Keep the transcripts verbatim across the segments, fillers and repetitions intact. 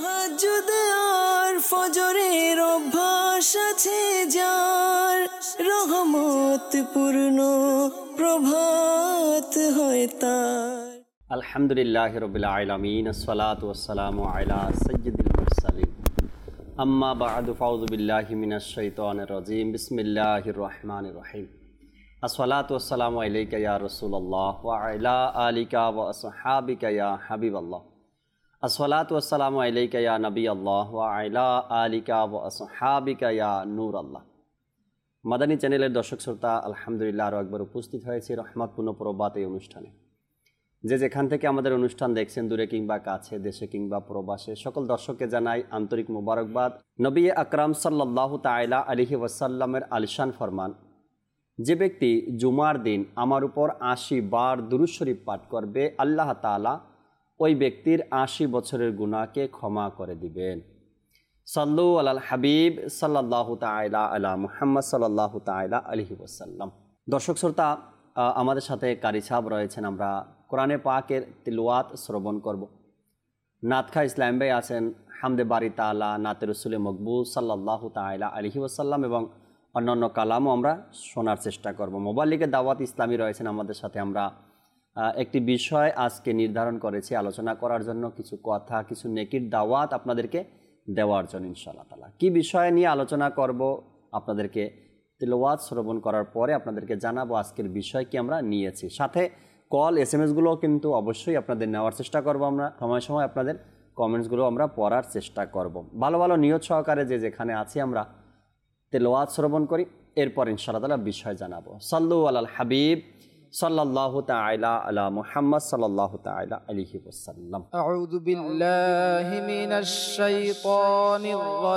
তাহাজ্জুদ আর ফজরের অভ্যাস আছে যার, রহমত পূর্ণ প্রভাত হয় তার। আলহামদুলিল্লাহি রাব্বিল আলামিন, আসসালাতু ওয়াসসালামু আলা সাইয়্যিদিল মুরসালিন, আম্মা বা'দু, ফাউযু বিল্লাহি মিনাশ শাইতানির রাজীম, বিসমিল্লাহির রহমানির রহিম। আসসালাতু ওয়াসসালামু আলাইকা ইয়া রাসূলুল্লাহ ওয়া আলা আলিকা ওয়া আসহাবিকা ইয়া হাবিবাল্লাহ। আসসালাতু ওয়াসসালামু আলাইকা ইয়া নবিয়াল্লাহ ওয়া আলা আলিকা ওয়া আসহাবিকা ইয়া নূরাল্লাহ। মাদানী চ্যানেলের দর্শক শ্রোতা, আলহামদুলিল্লাহ আরও একবার উপস্থিত হয়েছি রহমতপূর্ণ প্রবাত এই অনুষ্ঠানে। যে যেখান থেকে আমাদের অনুষ্ঠান দেখছেন, দূরে কিংবা কাছে, দেশে কিংবা প্রবাসে, সকল দর্শককে জানাই আন্তরিক মুবারকবাদ। নবী আকরাম সাল্লাল্লাহু তাআলা আলাইহি ওয়াসাল্লামের আলিশান ফরমান, যে ব্যক্তি জুমার দিন আমার উপর আশি বার দুরূদ শরীফ পাঠ করবে, আল্লাহ তাআলা ওই ব্যক্তির আশি বছরের গুনাহকে ক্ষমা করে দিবেন। সাল্লু আলাল হাবিব সাল্লাল্লাহু তাআলা আলা মুহাম্মদ সাল্লাল্লাহু তাআলা আলাইহি ওয়াসাল্লাম। দর্শক শ্রোতা, আমাদের সাথে কারি সাহেব রয়েছেন। আমরা কোরআনে পাকের তিলাওয়াত শ্রবণ করব। নাতখা ইসলাম ভাই আছেন, হামদে বারি তাআলা, নাতে রসুলে মকবুল সাল্লাল্লাহু তাআলা আলাইহি ওয়াসাল্লাম এবং অন্যান্য কালামও আমরা শোনার চেষ্টা করব। মোবাল্লিকে দাওয়াত ইসলামী রয়েছেন আমাদের সাথে। আমরা একটি বিষয় আজকে নির্ধারণ করেছি আলোচনা করার জন্য, কিছু কথা, কিছু নেকির দাওয়াত আপনাদেরকে দেওয়ার জন্য ইনশাআল্লাহ তাআলা। কি বিষয় নিয়ে আলোচনা করব আপনাদেরকে তিলাওয়াত শ্রবণ করার পরে আপনাদেরকে জানাবো আজকের বিষয় কি আমরা নিয়েছি। সাথে কল এস এম এসগুলোও কিন্তু অবশ্যই আপনাদের নেওয়ার চেষ্টা করব। আমরা সময় সময় আপনাদের কমেন্টসগুলো আমরা পড়ার চেষ্টা করব। ভালো ভালো নিয়ত সহকারে যে যেখানে আছি আমরা তিলাওয়াত শ্রবণ করি, এরপর ইনশাআল্লাহ তাআলা বিষয় জানাবো। সাল্লু আলাল হাবিব সাল্লাল্লাহু তাআলা আলা মুহাম্মদ সাল্লাল্লাহু তাআলা আলাইহি ওয়াসাল্লাম। আউযু বিল্লাহি মিনাশ শাইতানির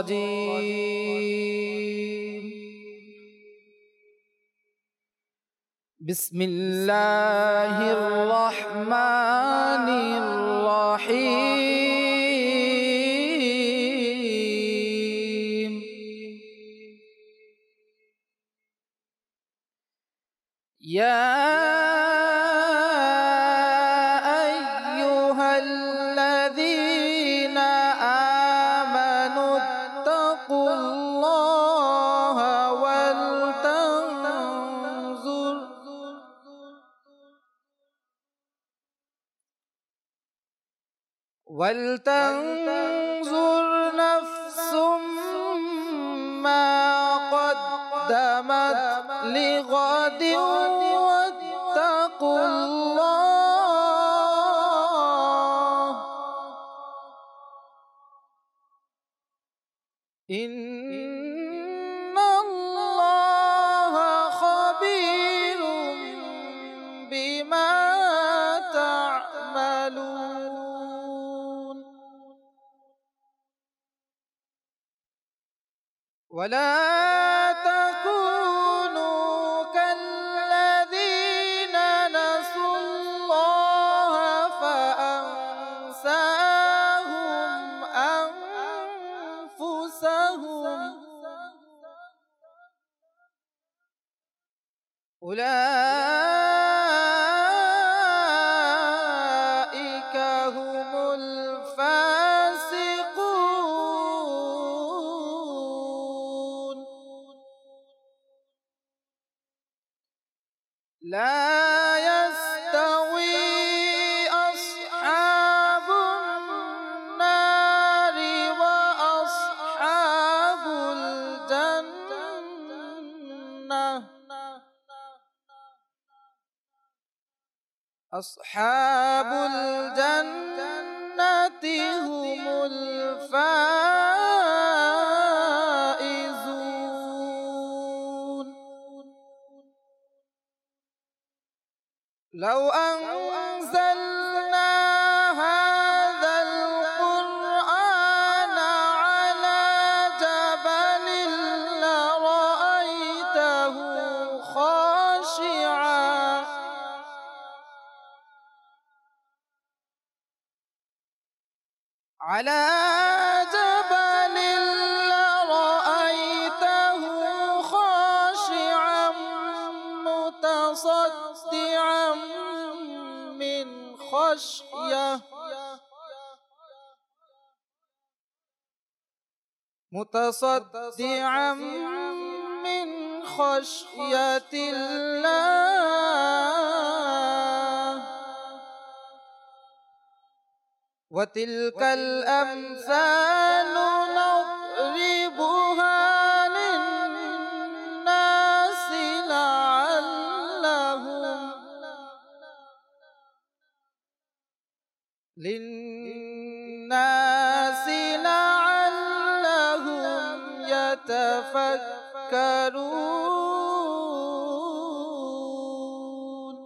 রাজীম। বিসমিল্লাহির রহমানির রহিম। ইয়া আইয়ুহাল্লাযীনা আমানুত্তাকুল্লাহা ওয়াল তানজুর ওয়াল তানজুর নাফসুম মা قدمت لغد واتقوا الله إن الله خبير بما تعملون ولا تكونوا كالذين نسوا الله فأنساهم أنفسهم أولئك هم الفاسقون لا يستوي أصحاب النار وأصحاب الجنة أصحاب الجنة هم الفائزون لو أنزلنا هذا القرآن على جبل لرأيته خاشعا على جبل لرأيته خاشعا متصدعا من خشية متصدعا من خشية الله وتلك الأمثال نضربها للناس لعلهم للناس لعلهم يتفكرون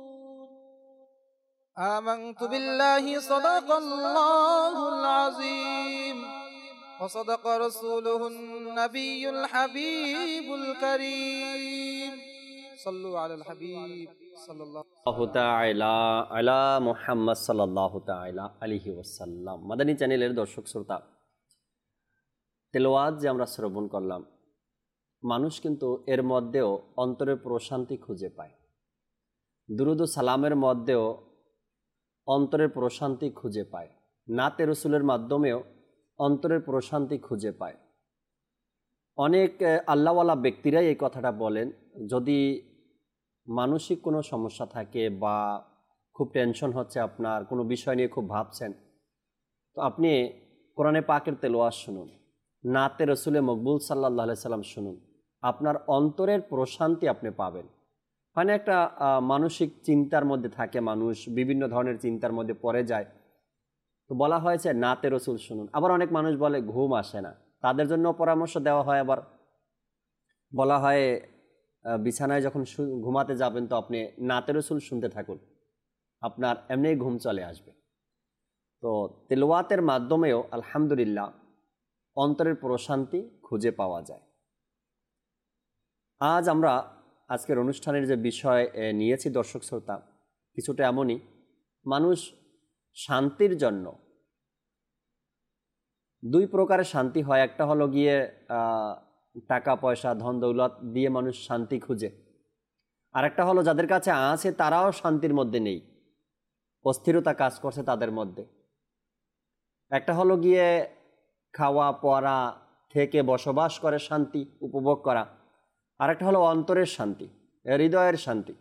آمنت بالله صدق الله العظيم وصدق رسوله النبي الحبيب الكريم صلوا على الحبيب صلى الله আল্লাহু তাআলা আলা মুহাম্মদ সাল্লাল্লাহু তাআলা আলাইহি ওয়াসাল্লাম। মাদানী চ্যানেলের দর্শক শ্রোতা, তেলাওয়াত যে আমরা শ্রবণ করলাম, মানুষ কিন্তু এর মধ্যেও অন্তরের প্রশান্তি খুঁজে পায়। দুরুদ ও সালামের মধ্যেও অন্তরের প্রশান্তি খুঁজে পায়। নাতে রসুলের মাধ্যমেও অন্তরের প্রশান্তি খুঁজে পায়। অনেক আল্লাহওয়ালা ব্যক্তিরাই এই কথাটা বলেন, যদি মানসিক কোনো সমস্যা থাকে বা খুব টেনশন হচ্ছে, আপনার কোনো বিষয় নিয়ে খুব ভাবছেন, তো আপনি কোরআনে পাকের তেলাওয়াত শুনুন, নাতে রসুলে মকবুল সাল্লাল্লাহু আলাইহি সাল্লাম শুনুন, আপনার অন্তরের প্রশান্তি আপনি পাবেন। মানে একটা মানসিক চিন্তার মধ্যে থাকে মানুষ, বিভিন্ন ধরনের চিন্তার মধ্যে পড়ে যায়, তো বলা হয়েছে নাতে রসুল শুনুন। আবার অনেক মানুষ বলে ঘুম আসে না, তাদের জন্য পরামর্শ দেওয়া হয়। আবার বলা হয় বিছানায় যখন ঘুমাতে যাবেন তো আপনি নাতে রসুল শুনতে থাকুন, আপনার এমনি ঘুম চলে আসবে। তো তেলাওয়াতের মাধ্যমেও আলহামদুলিল্লাহ অন্তরের প্রশান্তি খুঁজে পাওয়া যায়। আজ আমরা আজকের অনুষ্ঠানের যে বিষয় নিয়েছি দর্শক শ্রোতা, কিছুটা এমনই। মানুষ শান্তির জন্য দুই প্রকারের শান্তি হয়। একটা হলো গিয়ে টাকা পয়সা ধন দৌলত দিয়ে মানুষ শান্তি খুঁজে, আর একটা হলো যাদের কাছে আছে তারাও শান্তির মধ্যে নেই, অস্থিরতা কাজ করছে তাদের মধ্যে। একটা হলো গিয়ে খাওয়া পরা থেকে বসবাস করে শান্তি উপভোগ করা, আরেকটা হলো অন্তরের শান্তি, হৃদয়ের শান্তি।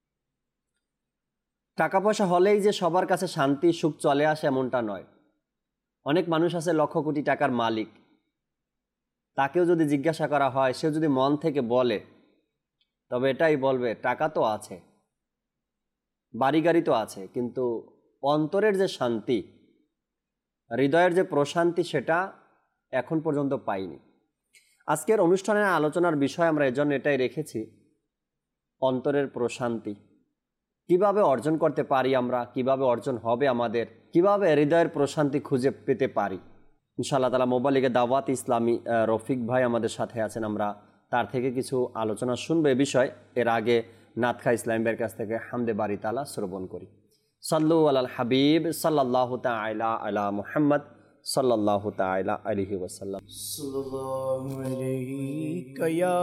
টাকা পয়সা হলেই যে সবার কাছে শান্তি সুখ চলে আসে এমনটা নয়। অনেক মানুষ আছে লক্ষ কোটি টাকার মালিক, তাকেও যদি জিজ্ঞাসা করা হয়, সে যদি মন থেকে বলে, তবে এটাই বলবে টাকা তো আছে, বাড়ি গাড়ি তো আছে, কিন্তু অন্তরের যে শান্তি, হৃদয়ের যে প্রশান্তি, সেটা এখন পর্যন্ত পাইনি। আজকের অনুষ্ঠানের আলোচনার বিষয় আমরা এজন্য এটাই রেখেছি, অন্তরের প্রশান্তি কিভাবে অর্জন করতে পারি আমরা, কিভাবে অর্জন হবে আমাদের, কিভাবে হৃদয়ের প্রশান্তি খুঁজে পেতে পারি। ইনশাআল্লাহ তাআলা মোবাইলে দাওয়াত ইসলামী রফিক ভাই আমাদের সাথে আছেন, আমরা তার থেকে কিছু আলোচনা শুনবো এ বিষয়। এর আগে নাতখা ইসলাম ভাইয়ের কাছ থেকে হামদে বারি তাআলা শ্রবণ করি। সাল্লু আলাল হাবিব সাল্লাল্লাহু তাআলা আলা মুহাম্মদ সাল্লাল্লাহু তাআলা আলাইহি ওয়াসাল্লাম। সাল্লাল্লাহু আলাইহি ইয়া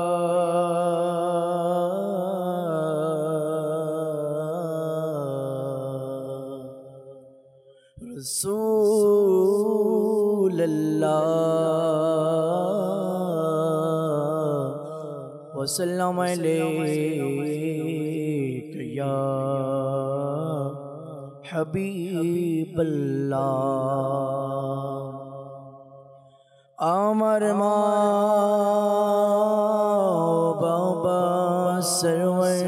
রাসূলুল্লাহ ওয়া সাল্লামু আলাইকা ইয়া হাবিবাল্লাহ। আমার মা বাবা সরওয়ার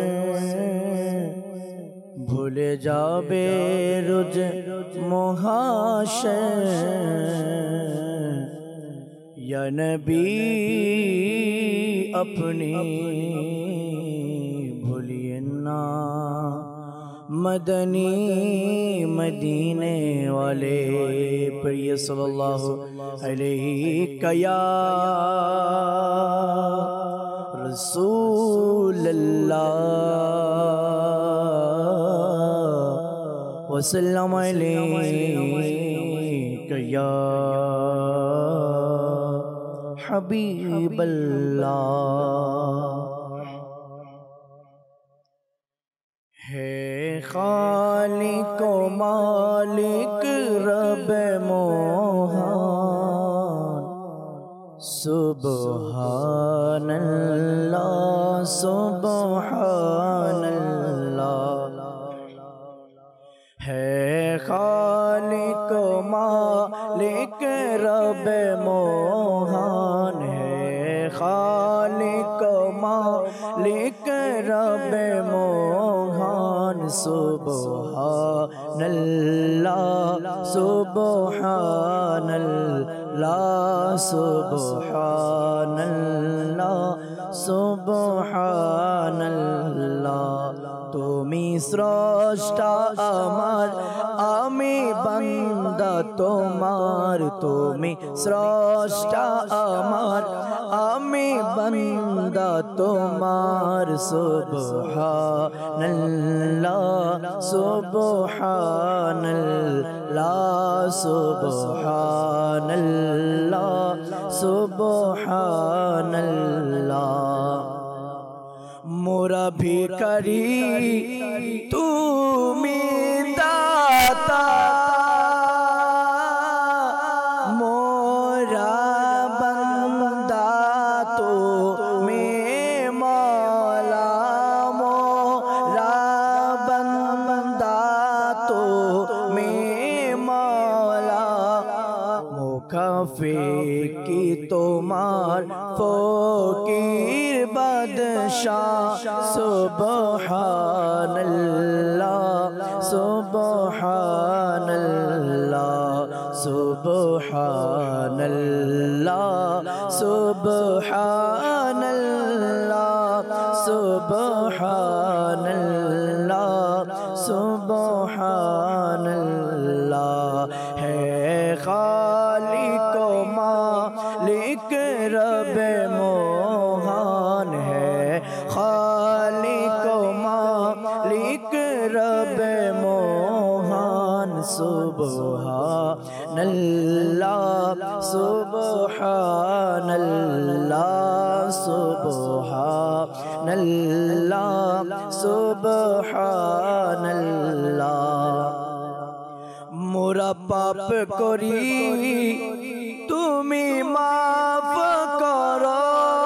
ভুলে যাবে রোজ মহাশর, ইয়া নবী अपनी भूलिए ना, मदनी मदीने वाले प्रिय सल्लल्लाहु अलैहि या रसूल अल्लाह वसल्लम अलैहि या हबीब अल्लाह। है खालिक व मालिक रब मोहन, सुबहानल्लाह सुबहानल्लाह है खालिक मालिक रब मोहन है खालिक मालिक रब मोहन सुबहानल्लाह सुबहानल्लाह सुबहानल्लाह सुबहानल्लाह तुमी स्रष्टा আমার আমি বান্দা তোমার তুমি স্রষ্টা আমার আমি বান্দা তোমার সুবহানাল্লাহ সুবহানাল্লাহ সুবহানাল্লাহ সুবহানাল্লাহ মোরা ভিখারি তুমি দাতা মোরা বান্দা তুমি মওলা মোরা বান্দা তুমি মওলা মুখাফে কি তোমার ফকির বাদশাহ সুবহানাল্লাহ সুবহানাল্লাহ সুবহানাল্লাহ সুবহানাল্লাহ সুবহানাল্লাহ সুবহানাল্লাহ হে খালিক মালিক রব मोहन है खालिक मालिक रब मोहन सुबहानल्लाह सुबहानल्लाह सुबहानल्लाह सुबहानल्लाह मोरा पाप करी তুমি মাফ করো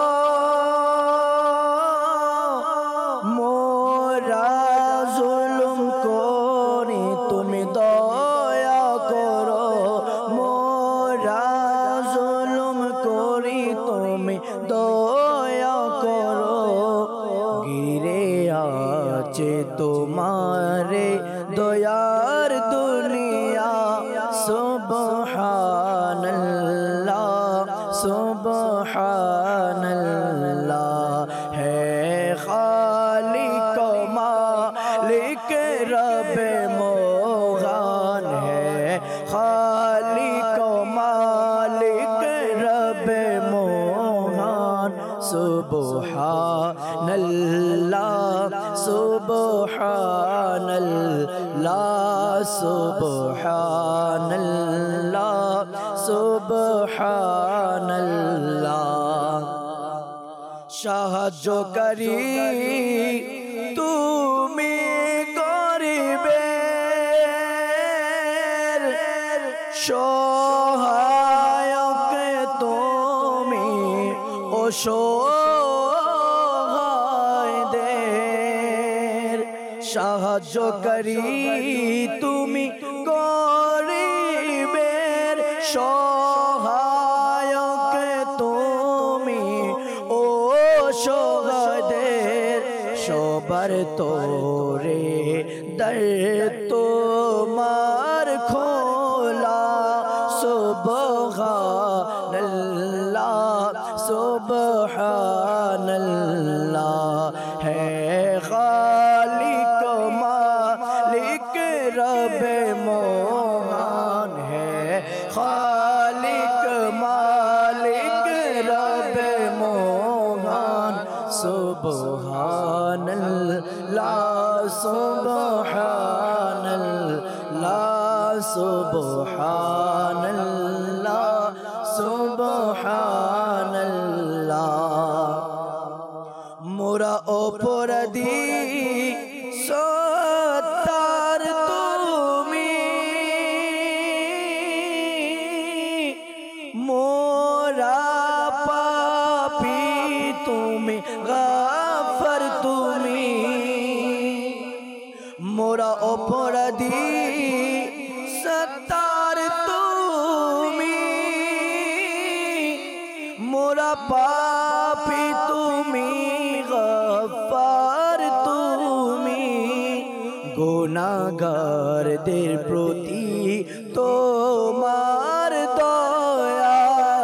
মোরা জুলুম করি তুমি দয়া করো মোরা জুলুম করি তুমি দয়া করো গিরে আছে তোমারে দয়ার দুনিয়া सुबहानल्लाह सुबहानल्लाह है खालिक मालिक रब मोहन है खालिक मालिक रब मोहन सुबहानल्लाह सुबहानल्लाह सुबहानल्लाह सुबहानल्लाह সাহায্যকারী তুমি গরিবের সহায়ক তুমি অসহায়দের সাহায্যকারী তুমি গরিবের সহায়ক তুমি অসহায়দের সবার তোরে দর তোমার খোলা সুবহানাল্লাহ সুবহানাল্লাহ है खालिक मालिक रब मोहन है खालिक मालिक रब मोहन सुबहानल्लाह सुबहानल्लाह सुबहानल्लाह सुबहानल्लाह মোরা অপরাধী সত্তার তুমি মোরা অপরাধী সত্তার তুমি, মোরা পাপী তুমি, গফফার তুমি, গুনাহগারদের প্রতি তোমার দয়া।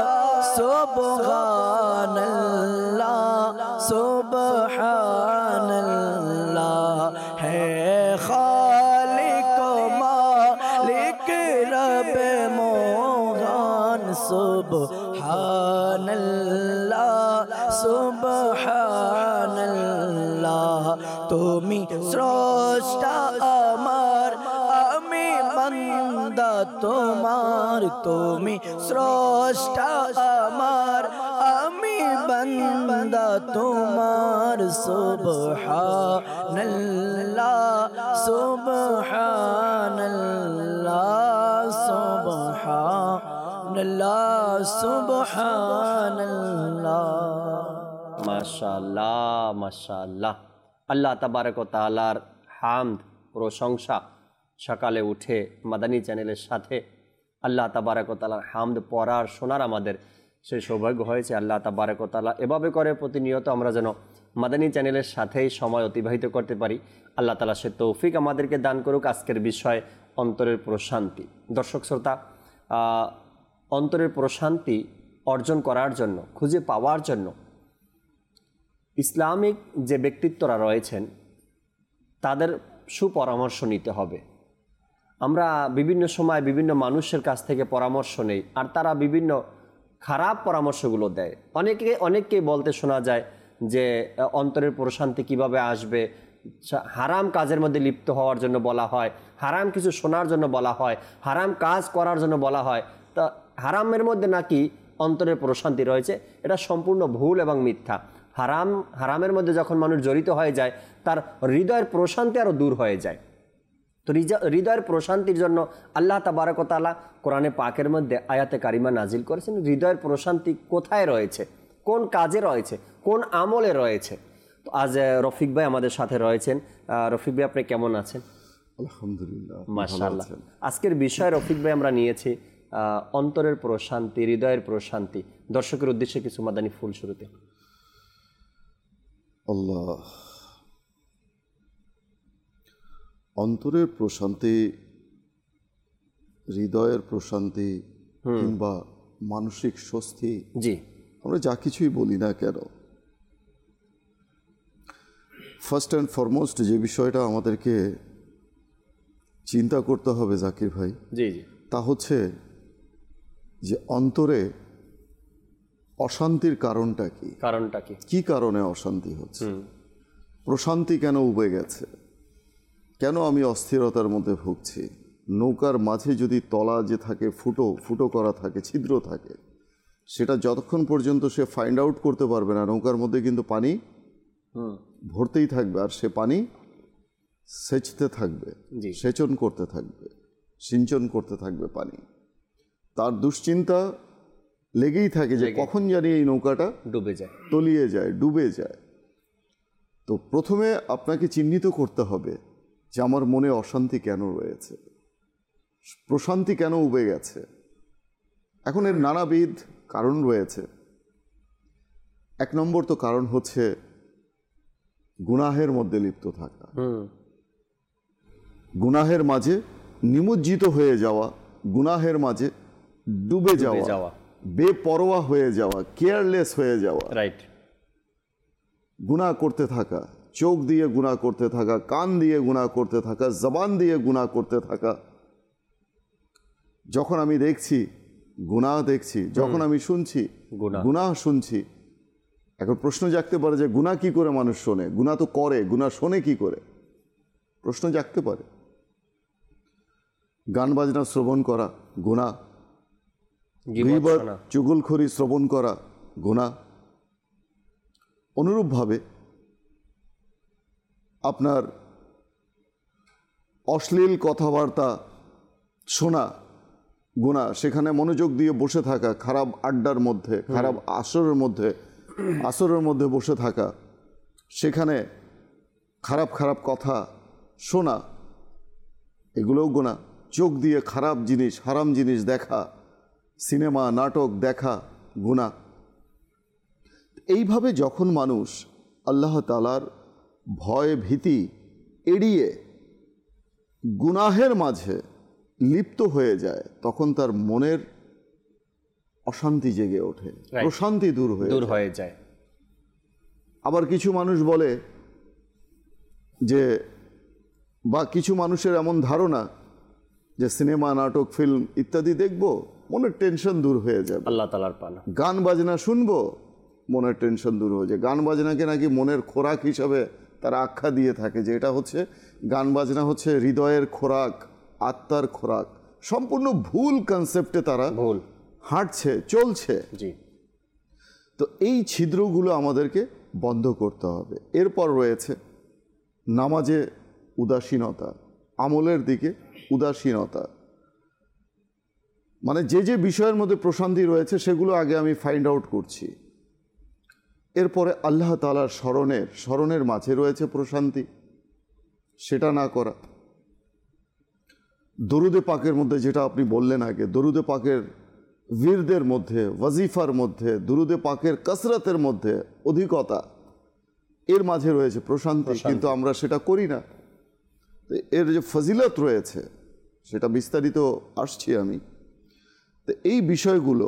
সুবহানাল্লাহ সুবহানাল্লাহ হে খালিক মালিক রব মোহন। সুবহানাল্লাহ সুবহানাল্লাহ তুমি স্রষ্টা আমার, আমি বান্দা তোমার। তুমি স্রষ্টা আমার, আমি বান্দা তোমার। সুবহানাল্লাহ সুবহানাল্লাহ সুবহানাল্লাহ সুবহানাল্লাহ। মাশাআল্লাহ মাশাআল্লাহ। আল্লাহ তাবারক ও তাআলার হামদ প্রশংসা। সকালে উঠে মাদানী চ্যানেলের সাথে আল্লাহ তাবারক ও তাআলার হামদ পড়ার শোনার আমাদের সেই সৌভাগ্য হয়েছে। আল্লাহ তাবারক ও তাআলা এভাবে করে প্রতিনিয়ত আমরা যেন মাদানী চ্যানেলের সাথেই সময় অতিবাহিত করতে পারি। আল্লাহ তাআলা সে তৌফিক আমাদেরকে দান করুক। আজকের বিষয় অন্তরের প্রশান্তি। দর্শক শ্রোতা, অন্তরের প্রশান্তি অর্জন করার জন্য, খুঁজে পাওয়ার জন্য ইসলামিক যে ব্যক্তিত্বরা রয়েছেন তাদের সুপরামর্শ নিতে হবে। আমরা বিভিন্ন সময় বিভিন্ন মানুষের কাছ থেকে পরামর্শ নেই, আর তারা বিভিন্ন খারাপ পরামর্শগুলো দেয়। অনেকে অনেককেই বলতে শোনা যায় যে অন্তরের প্রশান্তি কিভাবে আসবে, হারাম কাজের মধ্যে লিপ্ত হওয়ার জন্য বলা হয়, হারাম কিছু শোনার জন্য বলা হয়, হারাম কাজ করার জন্য বলা হয়। তা হারামের মধ্যে নাকি অন্তরের প্রশান্তি রয়েছে, এটা সম্পূর্ণ ভুল এবং মিথ্যা। হারাম হারামের মধ্যে যখন মানুষ জড়িত হয়ে যায় তার হৃদয়ের প্রশান্তি আরও দূর হয়ে যায়। তো হৃদয়ের প্রশান্তির জন্য আল্লাহ তাবারক ও তাআলা কোরআনে পাকের মধ্যে আয়াতে কারিমা নাজিল করেছেন। হৃদয়ের প্রশান্তি কোথায় রয়েছে, কোন কাজে রয়েছে, কোন আমলে রয়েছে। তো আজ রফিক ভাই আমাদের সাথে রয়েছেন। রফিক ভাই, আপনি কেমন আছেন? আলহামদুলিল্লাহ, মাশাআল্লাহ। আজকের বিষয় রফিক ভাই আমরা নিয়েছি অন্তরের প্রশান্তি, হৃদয়ের প্রশান্তি। দর্শকের উদ্দেশ্যে কিছু মাদানী ফুল শুরুতে। আল্লাহ, অন্তরের প্রশান্তি, হৃদয়ের প্রশান্তি কিংবা মানসিক স্বস্তি, জি, আমরা যা কিছুই বলি না কেন, ফার্স্ট অ্যান্ড ফরমোস্ট যে বিষয়টা আমাদেরকে চিন্তা করতে হবে জাকির ভাই, জি জি, তা হচ্ছে যে অন্তরে অশান্তির কারণটা কি, কারণটা কি, কি কারণে অশান্তি হচ্ছে, প্রশান্তি কেন উবে গেছে, কেন আমি অস্থিরতার মধ্যে ভুগছি। নৌকার মাঝে যদি তলা যে থাকে, ফুটো ফুটো করা থাকে, ছিদ্র থাকে, সেটা যতক্ষণ পর্যন্ত সে ফাইন্ড আউট করতে পারবে না, নৌকার মধ্যে কিন্তু পানি ভরতেই থাকবে, আর সে পানি সেচতে থাকবে, সেচন করতে থাকবে, সিঞ্চন করতে থাকবে পানি। তার দুশ্চিন্তা লেগেই থাকে যে কখন জানি এই নৌকাটা ডুবে যায়, তলিয়ে যায়, ডুবে যায়। তো প্রথমে আপনাকে চিহ্নিত করতে হবে যে আমার মনে অশান্তি কেন রয়েছে, প্রশান্তি কেন উবে গেছে। এখন এর নানাবিধ কারণ রয়েছে। এক নম্বর তো কারণ হচ্ছে গুনাহের মধ্যে লিপ্ত থাকা, গুনাহের মাঝে নিমজ্জিত হয়ে যাওয়া, গুনাহের মাঝে ডুবে যাওয়া, বেপরোয়া হয়ে যাওয়া, কেয়ারলেস হয়ে যাওয়া, রাইট। গুনাহ করতে থাকা, চোখ দিয়ে গুনাহ করতে থাকা, কান দিয়ে গুনাহ করতে থাকা, জবান দিয়ে গুনাহ করতে থাকা। যখন আমি দেখছি গুনাহ দেখছি, যখন আমি শুনছি গুনাহ শুনছি। এখন প্রশ্ন জাগতে পারে যে গুনাহ কি করে মানুষ শোনে, গুনাহ তো করে, গুনাহ শোনে কি করে, প্রশ্ন জাগতে পারে। গান বাজনা শ্রবণ করা গুনাহ, গীবত চুগলখড়ি শ্রবণ করা গুনাহ। অনুরূপভাবে আপনার অশ্লীল কথাবার্তা শোনা গুনাহ, সেখানে মনোযোগ দিয়ে বসে থাকা, খারাপ আড্ডার মধ্যে, খারাপ আসরের মধ্যে আসরের মধ্যে বসে থাকা, সেখানে খারাপ খারাপ কথা শোনা এগুলোও গুনাহ। চোখ দিয়ে খারাপ জিনিস, হারাম জিনিস দেখা, সিনেমা নাটক দেখা গুনাহ। এইভাবে যখন মানুষ আল্লাহ তাআলার ভয় ভীতি এড়িয়ে গুনাহের মাঝে লিপ্ত হয়ে যায়, তখন তার মনের অশান্তি জেগে ওঠে, প্রশান্তি দূর হয়ে দূর হয়ে যায়। আবার কিছু মানুষ বলে যে, বা কিছু মানুষের এমন ধারণা যে সিনেমা নাটক ফিল্ম ইত্যাদি দেখব, মনের টেনশন দূর হয়ে যাবে। আল্লাহ তাআলার পানা। গান বাজনা শুনবো, মনের টেনশন দূর হয়ে যায়। গান বাজনাকে নাকি মনের খোরাক হিসাবে তারা আখ্যা দিয়ে থাকে, যে এটা হচ্ছে গান বাজনা হচ্ছে হৃদয়ের খোরাক, আত্মার খোরাক। সম্পূর্ণ ভুল কনসেপ্টে তারা ভুল হাঁটছে, চলছে। জি। তো এই ছিদ্রগুলো আমাদেরকে বন্ধ করতে হবে। এরপর রয়েছে নামাজে উদাসীনতা, আমলের দিকে উদাসীনতা। মানে যে যে বিষয়ের মধ্যে প্রশান্তি রয়েছে সেগুলো আগে আমি ফাইন্ড আউট করছি। এরপরে আল্লাহ তাআলার স্মরণের স্মরণের মাঝে রয়েছে প্রশান্তি, সেটা না করা। দরুদে পাকের মধ্যে যেটা আপনি বললেন আগে, দরুদে পাকের বীরদের মধ্যে, ওয়াজিফার মধ্যে, দরুদে পাকের কসরতের মধ্যে অধিকতা, এর মাঝে রয়েছে প্রশান্তি, কিন্তু আমরা সেটা করি না। এর যে ফজিলত রয়েছে সেটা বিস্তারিত আসছি আমি। তো এই বিষয়গুলো,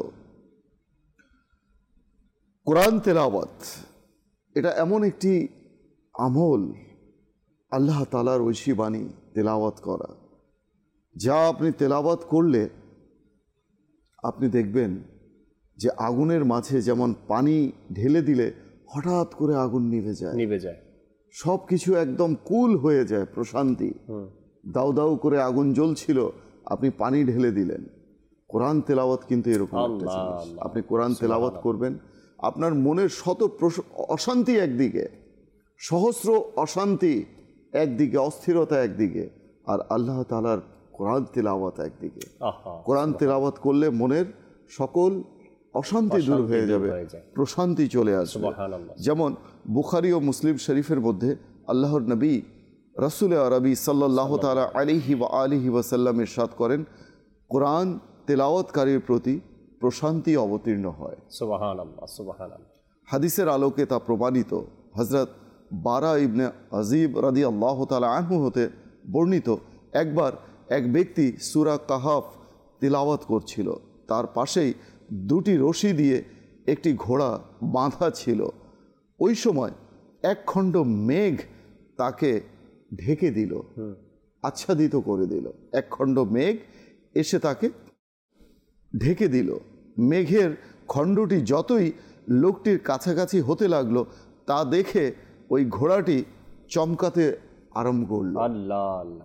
কোরআন তেলাওয়াত এটা এমন একটি আমল, আল্লাহ তাআলার ঐশী বাণী তেলাওয়াত করা, যা আপনি তেলাওয়াত করলে আপনি দেখবেন যে আগুনের মাঝে যেমন পানি ঢেলে দিলে হঠাৎ করে আগুন নিভে যায়, নিভে যায়, সব কিছু একদম কুল হয়ে যায়, প্রশান্তি। দাউ দাউ করে আগুন জ্বলছিল, আপনি পানি ঢেলে দিলেন। কোরআন তেলাওয়াত কিন্তু এরকম একটা জিনিস। আপনি কোরআন তেলাওয়াত করবেন, আপনার মনের শত অশান্তি একদিকে, সহস্র অশান্তি একদিকে, অস্থিরতা একদিকে, আর আল্লাহ তাআলার কোরআন তেলাওয়াত একদিকে। কোরআন তেলাওয়াত করলে মনের সকল অশান্তি দূর হয়ে যাবে, প্রশান্তি চলে আসবে। যেমন বুখারী ও মুসলিম শরীফের মধ্যে আল্লাহর নবী রাসূল আরবি সাল্লাল্লাহু তাআলা আলাইহি ওয়া আলিহি ওয়াসাল্লাম ইরশাদ করেন, কোরআন তেলাওয়াতকারীর প্রতি প্রশান্তি অবতীর্ণ হয়। সুবহানাল্লাহ, সুবহানাল্লাহ। হাদিসের আলোকে তা প্রমাণিত। হযরত বারা ইবনে আযিব রাদিয়াল্লাহু তাআলা আনহু হতে বর্ণিত, একবার এক ব্যক্তি সূরা কাহাফ তিলাওয়াত করছিল, তার পাশেই দুটি রশি দিয়ে একটি ঘোড়া বাঁধা ছিল। ওই সময় এক খণ্ড মেঘ তাকে ঢেকে দিল, আচ্ছাদিত করে দিল। এক খণ্ড মেঘ এসে তাকে ঢেকে দিল। মেঘের খণ্ডটি যতই লোকটির কাছাকাছি হতে লাগলো, তা দেখে ওই ঘোড়াটি চমকাতে আরম্ভ করল। আল্লাহ আল্লাহ।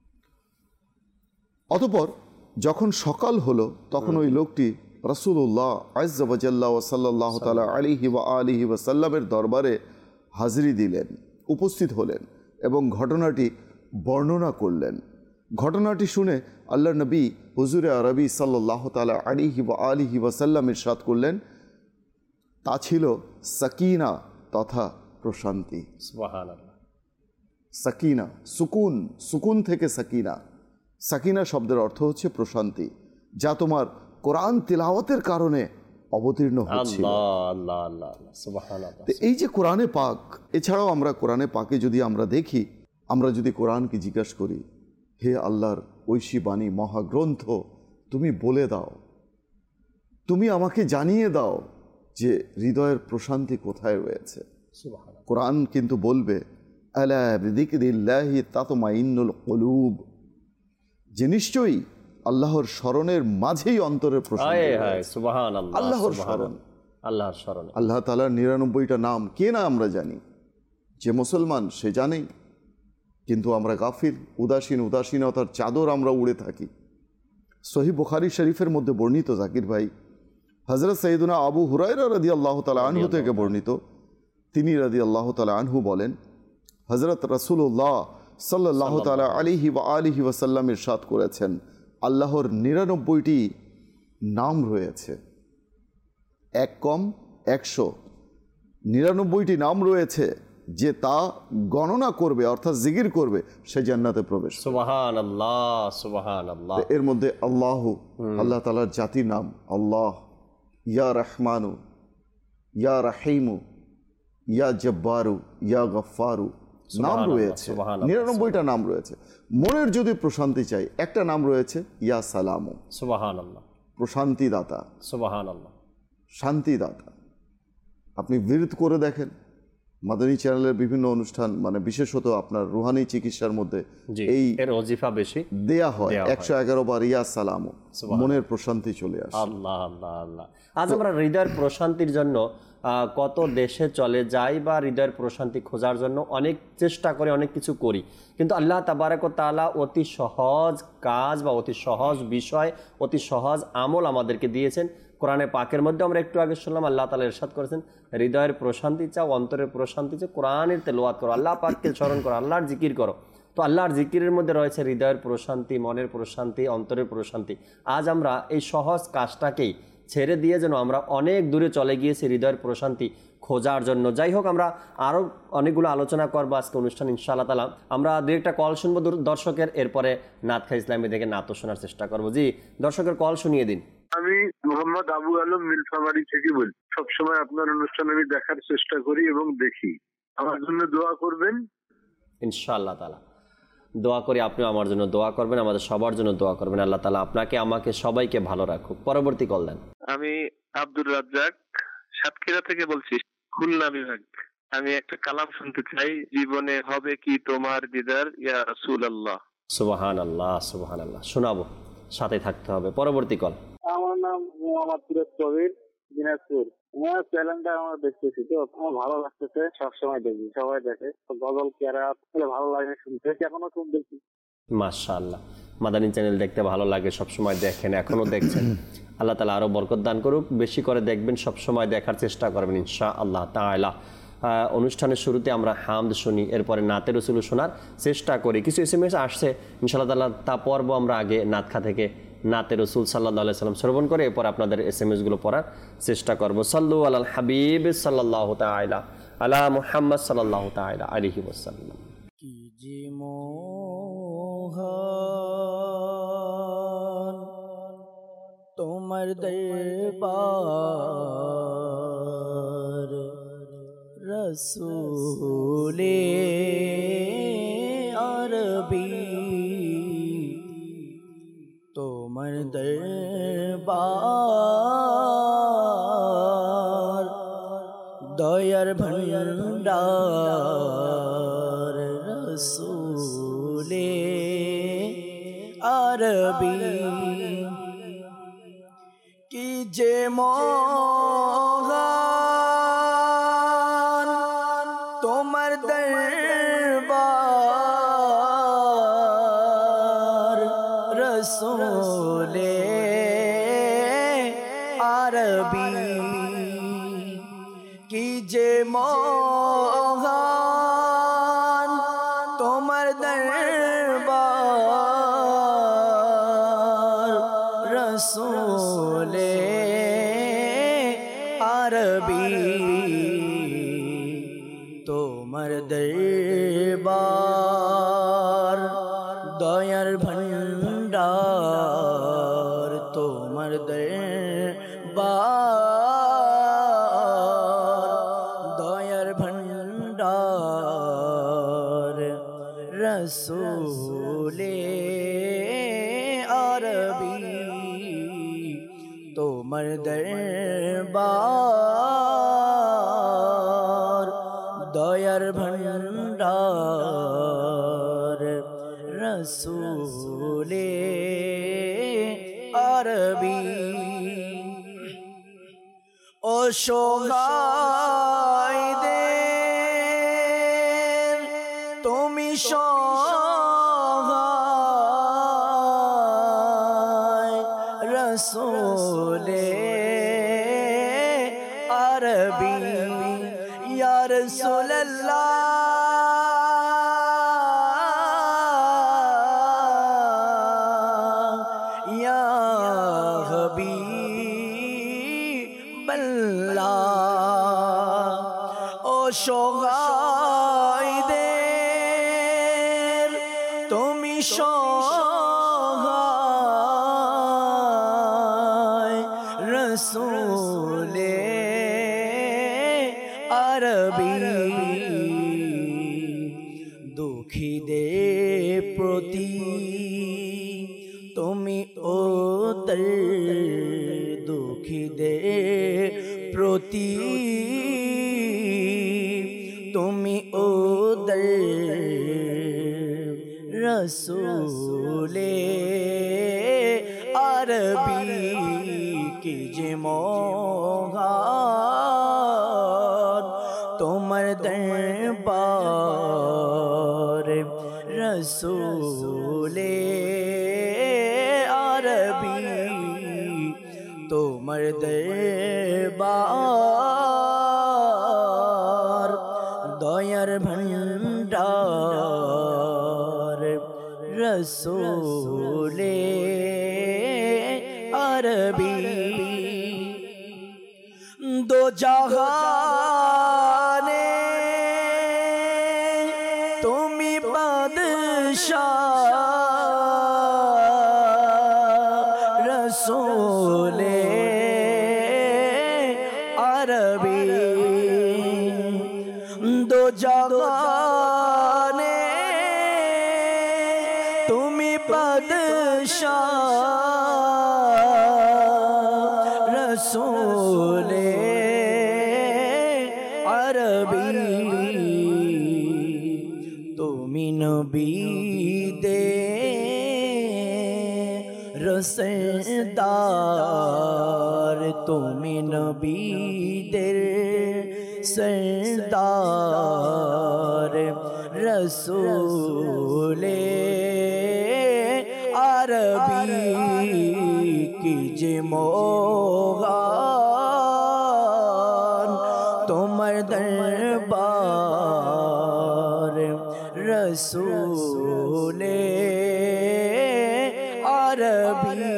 অতঃপর যখন সকাল হলো, তখন ওই লোকটি রাসূলুল্লাহ আযজা ওয়া জাল্লা ওয়া সাল্লাল্লাহু তাআলা আলাইহি ওয়া আলিহি ওয়া সাল্লামের দরবারে হাজিরি দিলেন, উপস্থিত হলেন এবং ঘটনাটি বর্ণনা করলেন। ঘটনাটি শুনে আল্লাহর নবী হুজুরে আরবি সাল্লাল্লাহু তাআলা আলাইহি ওয়া আলিহি ওয়া সাল্লাম ইরশাদ করলেন, তা ছিল সাকিনা তথা প্রশান্তি। সুবহানাল্লাহ। সাকিনা, সুকুন, সুকুন থেকে সাকিনা। সাকিনা শব্দের অর্থ হচ্ছে প্রশান্তি, যা তোমার কোরআন তিলাওয়াতের কারণে অবতীর্ণ হচ্ছিল। আল্লাহ আল্লাহ আল্লাহ, সুবহানাল্লাহ। এই যে কোরআনে পাক, এছাড়াও আমরা কোরআনে পাকে যদি আমরা দেখি, আমরা যদি কোরআনকে জিজ্ঞাসা করি, হে আল্লাহর ঐশী বাণী, মহাগ্রন্থ, তুমি বলে দাও, তুমি আমাকে জানিয়ে দাও যে হৃদয়ের প্রশান্তি কোথায় রয়েছে। সুবহানাল্লাহ। কোরআন কিন্তু বলবে, আলা বিযিকরিল্লাহি তাতমাইন্নুল কুলুব, যে নিশ্চয়ই আল্লাহর স্মরণের মাঝেই অন্তরের প্রশান্তি রয়েছে। সুবহানাল্লাহ, আল্লাহর স্মরণ, আল্লাহর স্মরণ। আল্লাহ তাআলার নিরানব্বইটা নাম কে না আমরা জানি, যে মুসলমান সে জানেই, কিন্তু আমরা গাফিল, উদাসীন, উদাসীনতার চাদর আমরা উড়ে থাকি। সহিহ বুখারী শরীফের মধ্যে বর্ণিত, জাকির ভাই, হযরত সাইয়্যিদুনা আবু হুরায়রা রাদিয়াল্লাহু তাআলা আনহু থেকে বর্ণিত, তিনি রাদিয়াল্লাহু তাআলা আনহু বলেন, হযরত রাসূলুল্লাহ সাল্লাল্লাহু তাআলা আলাইহি ওয়া আলিহি ওয়াসাল্লাম ইরশাদ করেছেন, আল্লাহর নিরানব্বইটি নাম রয়েছে, এক কম একশো, নিরানব্বইটি নাম রয়েছে যে তা গণনা করবে অর্থাৎ জিকির করবে সে জান্নাতে প্রবেশ করবে। সুবহানাল্লাহ, সুবহানাল্লাহ। এর মধ্যে আল্লাহ, আল্লাহ তাআলার জাতির নাম আল্লাহ, ইয়া রহমানু, ইয়া রাহিমু, ইয়া জব্বারু, ইয়া গফফারু নাম রয়েছে, নিরানব্বইটা নাম রয়েছে। মনের যদি প্রশান্তি চাই একটা নাম রয়েছে ইয়া সালামু, সুবহানাল্লাহ, প্রশান্তিদাতা, সুবহানাল্লাহ, শান্তিদাতা। আপনি বিরত করে দেখেন মাদানী চ্যানেলের বিভিন্ন অনুষ্ঠান, মানে বিশেষত আপনার রুহানি চিকিৎসার মধ্যে এই এর ওজিফা বেশি দেয়া হয় একশো এগারো বার ইয়া সালামু, মনের প্রশান্তি চলে আসে। আল্লাহ আল্লাহ আল্লাহ। আজ আমরা হৃদয়ের প্রশান্তির জন্য কত দেশে চলে যাই বা হৃদয়ের প্রশান্তি খোঁজার জন্য অনেক চেষ্টা করে, অনেক কিছু করি, কিন্তু আল্লাহ তাবারাক ওয়া তাআলা অতি সহজ কাজ বা অতি সহজ বিষয়, অতি সহজ আমল আমাদেরকে দিয়েছেন। কোরআনে পাকের মধ্যে আমরা একটু আগে শুনলাম আল্লাহ তাআলা ইরশাদ করেছেন, হৃদয়ের প্রশান্তি চাও, অন্তরের প্রশান্তি চাও, কোরআনের তেলাওয়াত করো, আল্লাহ পাককে স্মরণ করো, আল্লাহর জিকির করো। তো আল্লাহর জিকিরের মধ্যে রয়েছে হৃদয়ের প্রশান্তি, মনের প্রশান্তি, অন্তরের প্রশান্তি। আজ আমরা এই সহজ কাজটাকেই ছেড়ে দিয়ে যেন আমরা অনেক দূরে চলে গিয়েছি হৃদয়ের প্রশান্তি খোঁজার জন্য। যাই হোক, আমরা আরও অনেকগুলো আলোচনা করবো আজকে অনুষ্ঠান ইনশাআল্লাহ তাআলা। আমরা দু একটা কল শুনবো দর্শকের, এরপরে নাত খা ইসলামী থেকে নাতও শোনার চেষ্টা করবো। জি, দর্শকের কল শুনিয়ে দিন। আমি মোহাম্মদ আবু আলম নীলফামারী থেকে বলি। সবসময় আপনার অনুষ্ঠান আমি দেখার চেষ্টা করি এবং দেখি। আমার জন্য দোয়া করবেন ইনশাআল্লাহ তাআলা। দোয়া করি আপনিও আমার জন্য দোয়া করবেন, আমাদের সবার জন্য দোয়া করবেন। আল্লাহ তাআলা আপনাকে, আমাকে, সবাইকে ভালো রাখুক। পরবর্তী কল দেন। আমি আব্দুর রাজ্জাক সাতক্ষীরা থেকে বলছি, খুলনা বিভাগ। আমি একটা কালাম শুনতে চাই, জীবনে হবে কি তোমার দিদার ইয়া রাসূলুল্লাহ। সুবহানাল্লাহ, সুবহানাল্লাহ। শোনাবো, সাথে থাকতে হবে। পরবর্তী কল। আমার নাম মোহাম্মদ ফিরোজ কবির, দিনাজপুর। আমার চ্যানেলটা আমার দেখতেছি তো আমার ভালো লাগতেছে, সবসময় দেখি, সবাই দেখে। গজল কেরাত ভালো লাগে শুনতে, এখনো শুনতেছি। মাশাআল্লাহ, মাদানী চ্যানেল দেখতে ভালো লাগে, সবসময় দেখেন, এখনো দেখছেন। আল্লাহ তাআলা আরো বরকত দান করুক, বেশি করে দেখবেন, সবসময় দেখার চেষ্টা করবেন ইনশাআল্লাহ তাআলা। অনুষ্ঠানের শুরুতে আমরা হামদ শুনি, এরপরে নাতে রসুল শোনার চেষ্টা করি। কিছু এস এম এস আসছে ইনশাআল্লাহ তাআলা, তা পর্ব আমরা আগে নাতখা থেকে নাতে রসুল সাল্লাল্লাহু আলাইহি সাল্লাম শ্রবণ করে এরপর আপনাদের এস এম এসগুলো পড়ার চেষ্টা করব। সাল্লু আলাল হাবিব সাল্লাল্লাহু তাআলা আলা মুহাম্মদ সাল্লাল্লাহু তাআলা আলাইহি ওয়াসাল্লাম। কি যে মোহন তোমার দরবার রসূলে আরবি, তোমার দরবার দয়ার ভণ্ডার রসূলে আরবি। কি যে মোহন তোমার দরবার রসূলে আরবি। কি যে মোহন তোমার দরবার রসূলে আরবি। তোমার দরবার দয়ার ভণ্ডার, তোমার দরবার দয়ার ভণ্ডার রসূলে আরবি। তোমার দরবার দয়ার ভণ্ডার রসূলে আরবি। ও সোহাইদের তুমি সহায় রসূলে আরবি। ইয়া রাসূলুল্লাহ ইয়া হাবিবাল্লাহ। ও সোহায় রসুলে আরবি দুঃখীদের প্রতি তুমি ওদের দুঃখীদের প্রতি তুমি ওদের রসুলে আরবি কি যে মহান তোমার দরবার রসুলে আরবি তোমার দরবার দয়ার ভণ্ডার রসুলে আরবি দো জাহানে তুমি বাদশাহ রসুলে আরবি দো জাহানে তুমি বাদশাহ রসুলে আরবি তুমি নবী দে রসদার তুমি নবীদের সরদার রসুলে আরবি কি যে মহান তোমার দরবার রসুলে আরবি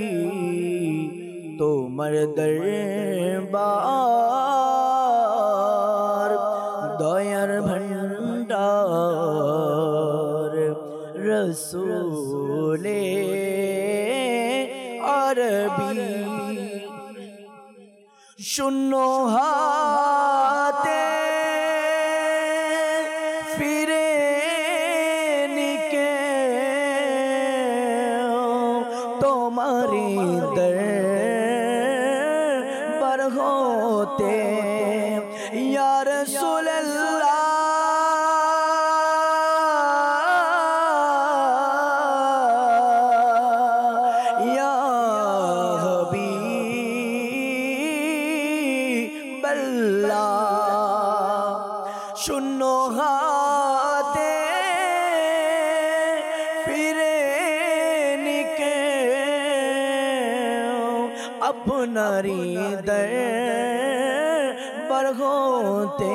তোমার দরবার দয়ার ভণ্ডার রসুলে আরবি শূন্য হাতে ফিরে নিকে তোমারি দরবার হতে ইয়া রাসূলুল্লাহ ইয়া হাবিবাল্লাহ শূন্য হাতে ফিরে নিকে আপনারি দরবার হতে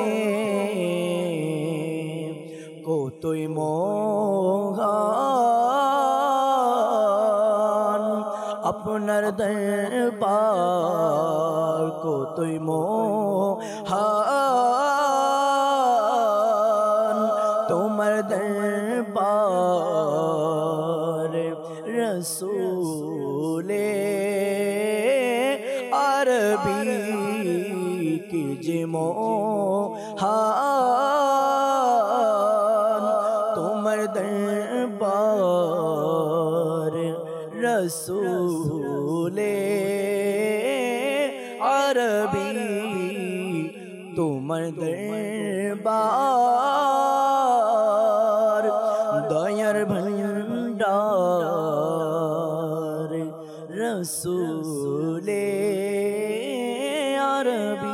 কতই মহান আপনার দরবার কতই মহান তোমার দরবার রসুলে আরবি কি যে মহান তোমার দরবার রসুলে আরবি তোমার দরবার দয়ার ভণ্ডার রসুলে আরবি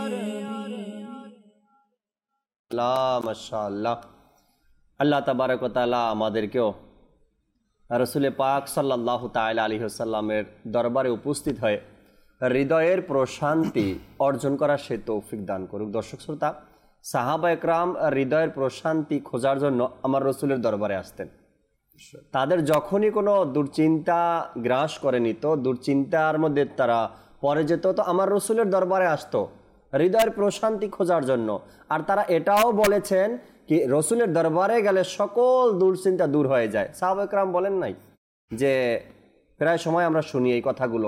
মাশাআল্লাহ। আল্লাহ তাবারক ওয়া তাআলা আমাদেরকেও রাসূল পাক সাল্লাল্লাহু তাআলা আলাইহি ওয়াসাল্লামের দরবারে উপস্থিত হয়ে হৃদয়ের প্রশান্তি অর্জন করার সে তৌফিক দান করুক। দর্শক শ্রোতা, সাহাবা একরাম হৃদয়ের প্রশান্তি খোঁজার জন্য আমার রসুলের দরবারে আসতেন। তাদের যখনই কোনো দুশ্চিন্তা গ্রাস করে নিত, দুশ্চিন্তার মধ্যে তারা পরে যেত, তো আমার রসুলের দরবারে আসতো হৃদয়ের প্রশান্তি খোঁজার জন্য। আর তারা এটাও বলেছেন কি রসুলের দরবারে গেলে সকল দুশ্চিন্তা দূর হয়ে যায়। সাহাবা একরাম বলেন নাই যে, প্রায় সময় আমরা শুনি এই কথাগুলো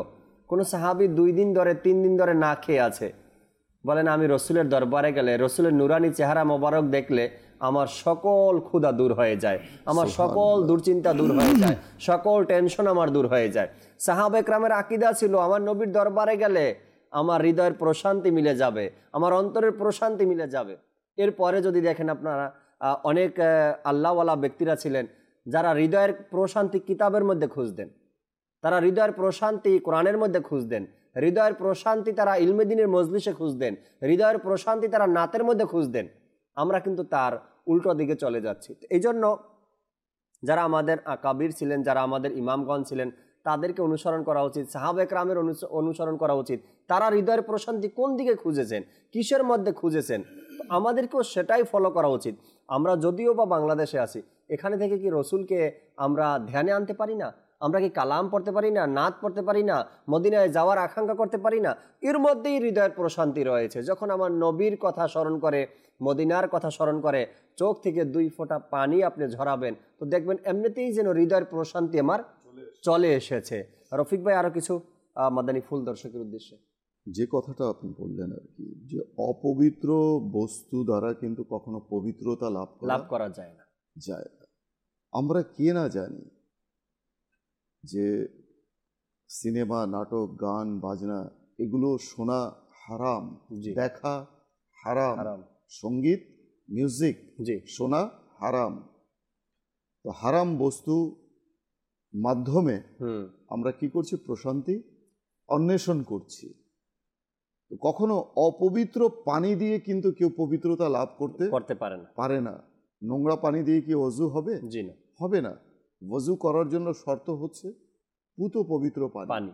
কোনো সাহাবী দুই দিন ধরে তিন দিন ধরে না খেয়ে আছে, বলেন আমি রসুলের দরবারে গেলে রসুলের নুরানি চেহারা মোবারক দেখলে আমার সকল ক্ষুধা দূর হয়ে যায়, আমার সকল দুশ্চিন্তা দূর হয়ে যায়, সকল টেনশন আমার দূর হয়ে যায়। সাহাবা একরামের আকীদা ছিল আমার নবীর দরবারে গেলে আমার হৃদয়ের প্রশান্তি মিলে যাবে, আমার অন্তরের প্রশান্তি মিলে যাবে। এরপরে যদি দেখেন আপনারা অনেক আল্লাহওয়ালা ব্যক্তিরা ছিলেন যারা হৃদয়ের প্রশান্তি কিতাবের মধ্যে খুঁজতেন, তারা হৃদয়ের প্রশান্তি কোরআনের মধ্যে খুঁজতেন, হৃদয়ের প্রশান্তি তারা ইলমে দ্বীনের মজলিসে খুঁজতেন, হৃদয়ের প্রশান্তি তারা নাতের মধ্যে খুঁজতেন। আমরা কিন্তু তার উল্টো দিকে চলে যাচ্ছি। এই জন্য যারা আমাদের আকাবির ছিলেন, যারা আমাদের ইমামগণ ছিলেন, তাদেরকে অনুসরণ করা উচিত, সাহাবা একরামের অনুসরণ করা উচিত। তারা হৃদয়ের প্রশান্তি কোন দিকে খুঁজেছেন, কিসের মধ্যে খুঁজেছেন, আমাদেরকেও সেটাই ফলো করা উচিত। আমরা যদিও বা বাংলাদেশে আছি, এখানে থেকে কি রসুলকে আমরা ধ্যানে আনতে পারি না? আমরা কি কালাম পড়তে পারি না, নাত পড়তে পারি না, মদিনায় যাওয়ার আকাঙ্ক্ষা করতে পারি না? এর মধ্যেই হৃদয়ের প্রশান্তি রয়েছে। যখন আমার নবীর কথা স্মরণ করে, মদিনার কথা স্মরণ করে, চোখ থেকে দুই ফোঁটা পানি আপনি ঝরাবেন, তো দেখবেন এমনিতেই যেন হৃদয়ের প্রশান্তি আমার চলে এসেছে। রফিক ভাই, আরো কিছু মাদানী ফুল দর্শকের উদ্দেশ্যে। যে কথাটা আপনি বললেন আর কি, যে অপবিত্র বস্তু দ্বারা কিন্তু কখনো পবিত্রতা লাভ লাভ করা যায় না যায় না। আমরা কে না জানি যে সিনেমা, নাটক, গান, বাজনা এগুলো শোনা হারাম, দেখা হারাম, সঙ্গীত, মিউজিক শোনা হারাম। তো হারাম বস্তু মাধ্যমে আমরা কি করছি? প্রশান্তি অন্বেষণ করছি। কখনো অপবিত্র পানি দিয়ে কিন্তু কেউ পবিত্রতা লাভ করতে করতে পারে না পারে না নোংরা পানি দিয়ে কি ওযু হবে? জি না, হবে না। ওযু করার জন্য শর্ত হচ্ছে পুত পবিত্র পানি।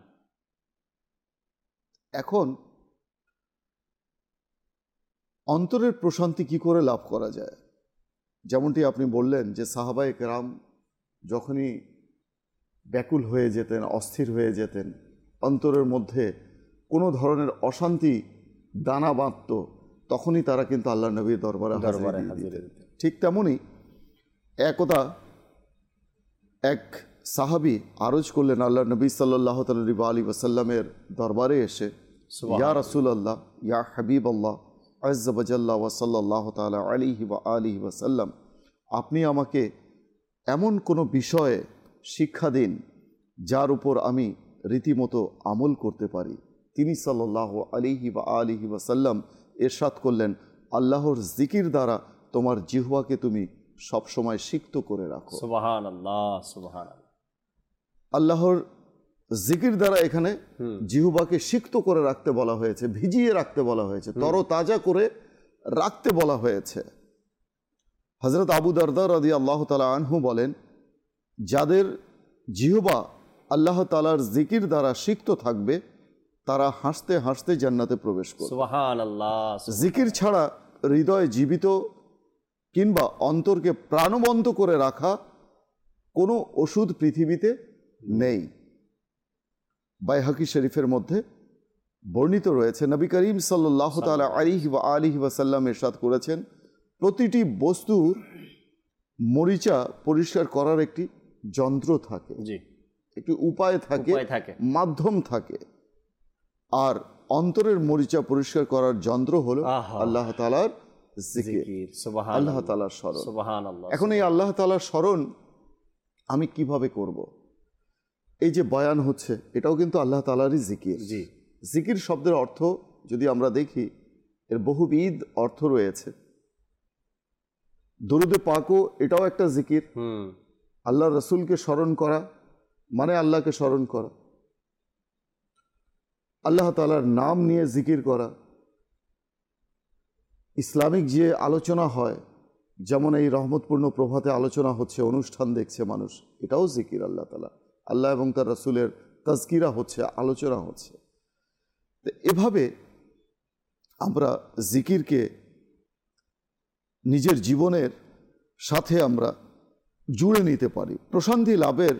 এখন অন্তরের প্রশান্তি কি করে লাভ করা যায়? যেমনটি আপনি বললেন যে সাহাবায়ে কেরাম যখনই ব্যাকুল হয়ে যেতেন, অস্থির হয়ে যেতেন, অন্তরের মধ্যে কোনো ধরনের অশান্তি দানা বাঁধত, তখনই তারা কিন্তু আল্লাহ নবীর দরবারে হাজির দিতেন। ঠিক তেমনই একদা এক সাহাবী আরজ করলেন আল্লাহ নবী সাল্লাল্লাহু আলাইহি ওয়াসাল্লামের দরবারে এসে, ইয়া রাসূলুল্লাহ, ইয়া হাবিবাল্লাহ, আযযা ওয়াজাল্লা ওয়া সাল্লাল্লাহু তাআলা আলাইহি ওয়া আলিহি ওয়াসাল্লাম, আপনি আমাকে এমন কোনো বিষয়ে শিক্ষা দিন যার উপর আমি রীতিমতো আমল করতে পারি। তিনি সাল্লাল্লাহু আলাইহি ওয়া আলিহি ওয়াসাল্লাম ইরশাদ করলেন, আল্লাহর জিকির দ্বারা তোমার জিহ্বাকে তুমি সবসময় সিক্ত করে রাখো। সুবহানাল্লাহ, সুবহানাল্লাহ। আল্লাহর জিকির দ্বারা এখানে জিহ্বাকে সিক্ত করে রাখতে বলা হয়েছে, ভিজিয়ে রাখতে বলা হয়েছে, তরতাজা করে রাখতে বলা হয়েছে। হযরত আবু দারদা রাদিয়াল্লাহু তাআলা আনহু বলেন, যাদের জিহ্বা আল্লাহ তাআলার জিকির দ্বারা সিক্ত থাকবে তারা হাসতে হাসতে জান্নাতে প্রবেশ করবে। সুবহানাল্লাহ। জিকির ছাড়া হৃদয় জীবিত কিংবা অন্তরকে প্রাণবন্ত করে রাখা কোনো ওষুধ পৃথিবীতে নেই। বাইহাকি শরীফের মধ্যে বর্ণিত রয়েছে, নবী করিম সাল্লাল্লাহু তাআলা আলাইহি ওয়া আলিহি ওয়াসাল্লাম ইরশাদ করেছেন, প্রতিটি বস্তুর মরিচা পরিষ্কার করার একটি যন্ত্র থাকে, একটি উপায় থাকে, মাধ্যম থাকে। আর অন্তরের মরিচা পরিষ্কার করার যন্ত্র হলো আল্লাহ তাআলার জিকির, আল্লাহ তাআলার স্মরণ। এখন এই আল্লাহ তাআলার স্মরণ আমি কিভাবে করব? এই যে বয়ান হচ্ছে এটাও কিন্তু আল্লাহ তাআলারই জিকির। জিকির শব্দের অর্থ যদি আমরা দেখি, এর বহুবিধ অর্থ রয়েছে। দরুদে পাকও এটাও একটা জিকির। আল্লাহ রসুলকে স্মরণ করা মানে আল্লাহকে স্মরণ করা, আল্লাহ তাআলার নাম নিয়ে জিকির করা। ইসলামিক যে আলোচনা হয়, যেমন এই রহমতপূর্ণ প্রভাতে আলোচনা হচ্ছে, অনুষ্ঠান দেখছে মানুষ, এটাও জিকির। আল্লাহ তাআলা, আল্লাহ এবং তার রসুলের তাজকিরা হচ্ছে, আলোচনা হচ্ছে। তো এভাবে আমরা জিকিরকে নিজের জীবনের সাথে আমরা জুড়ে নিতে পারি। প্রশান্তি লাভের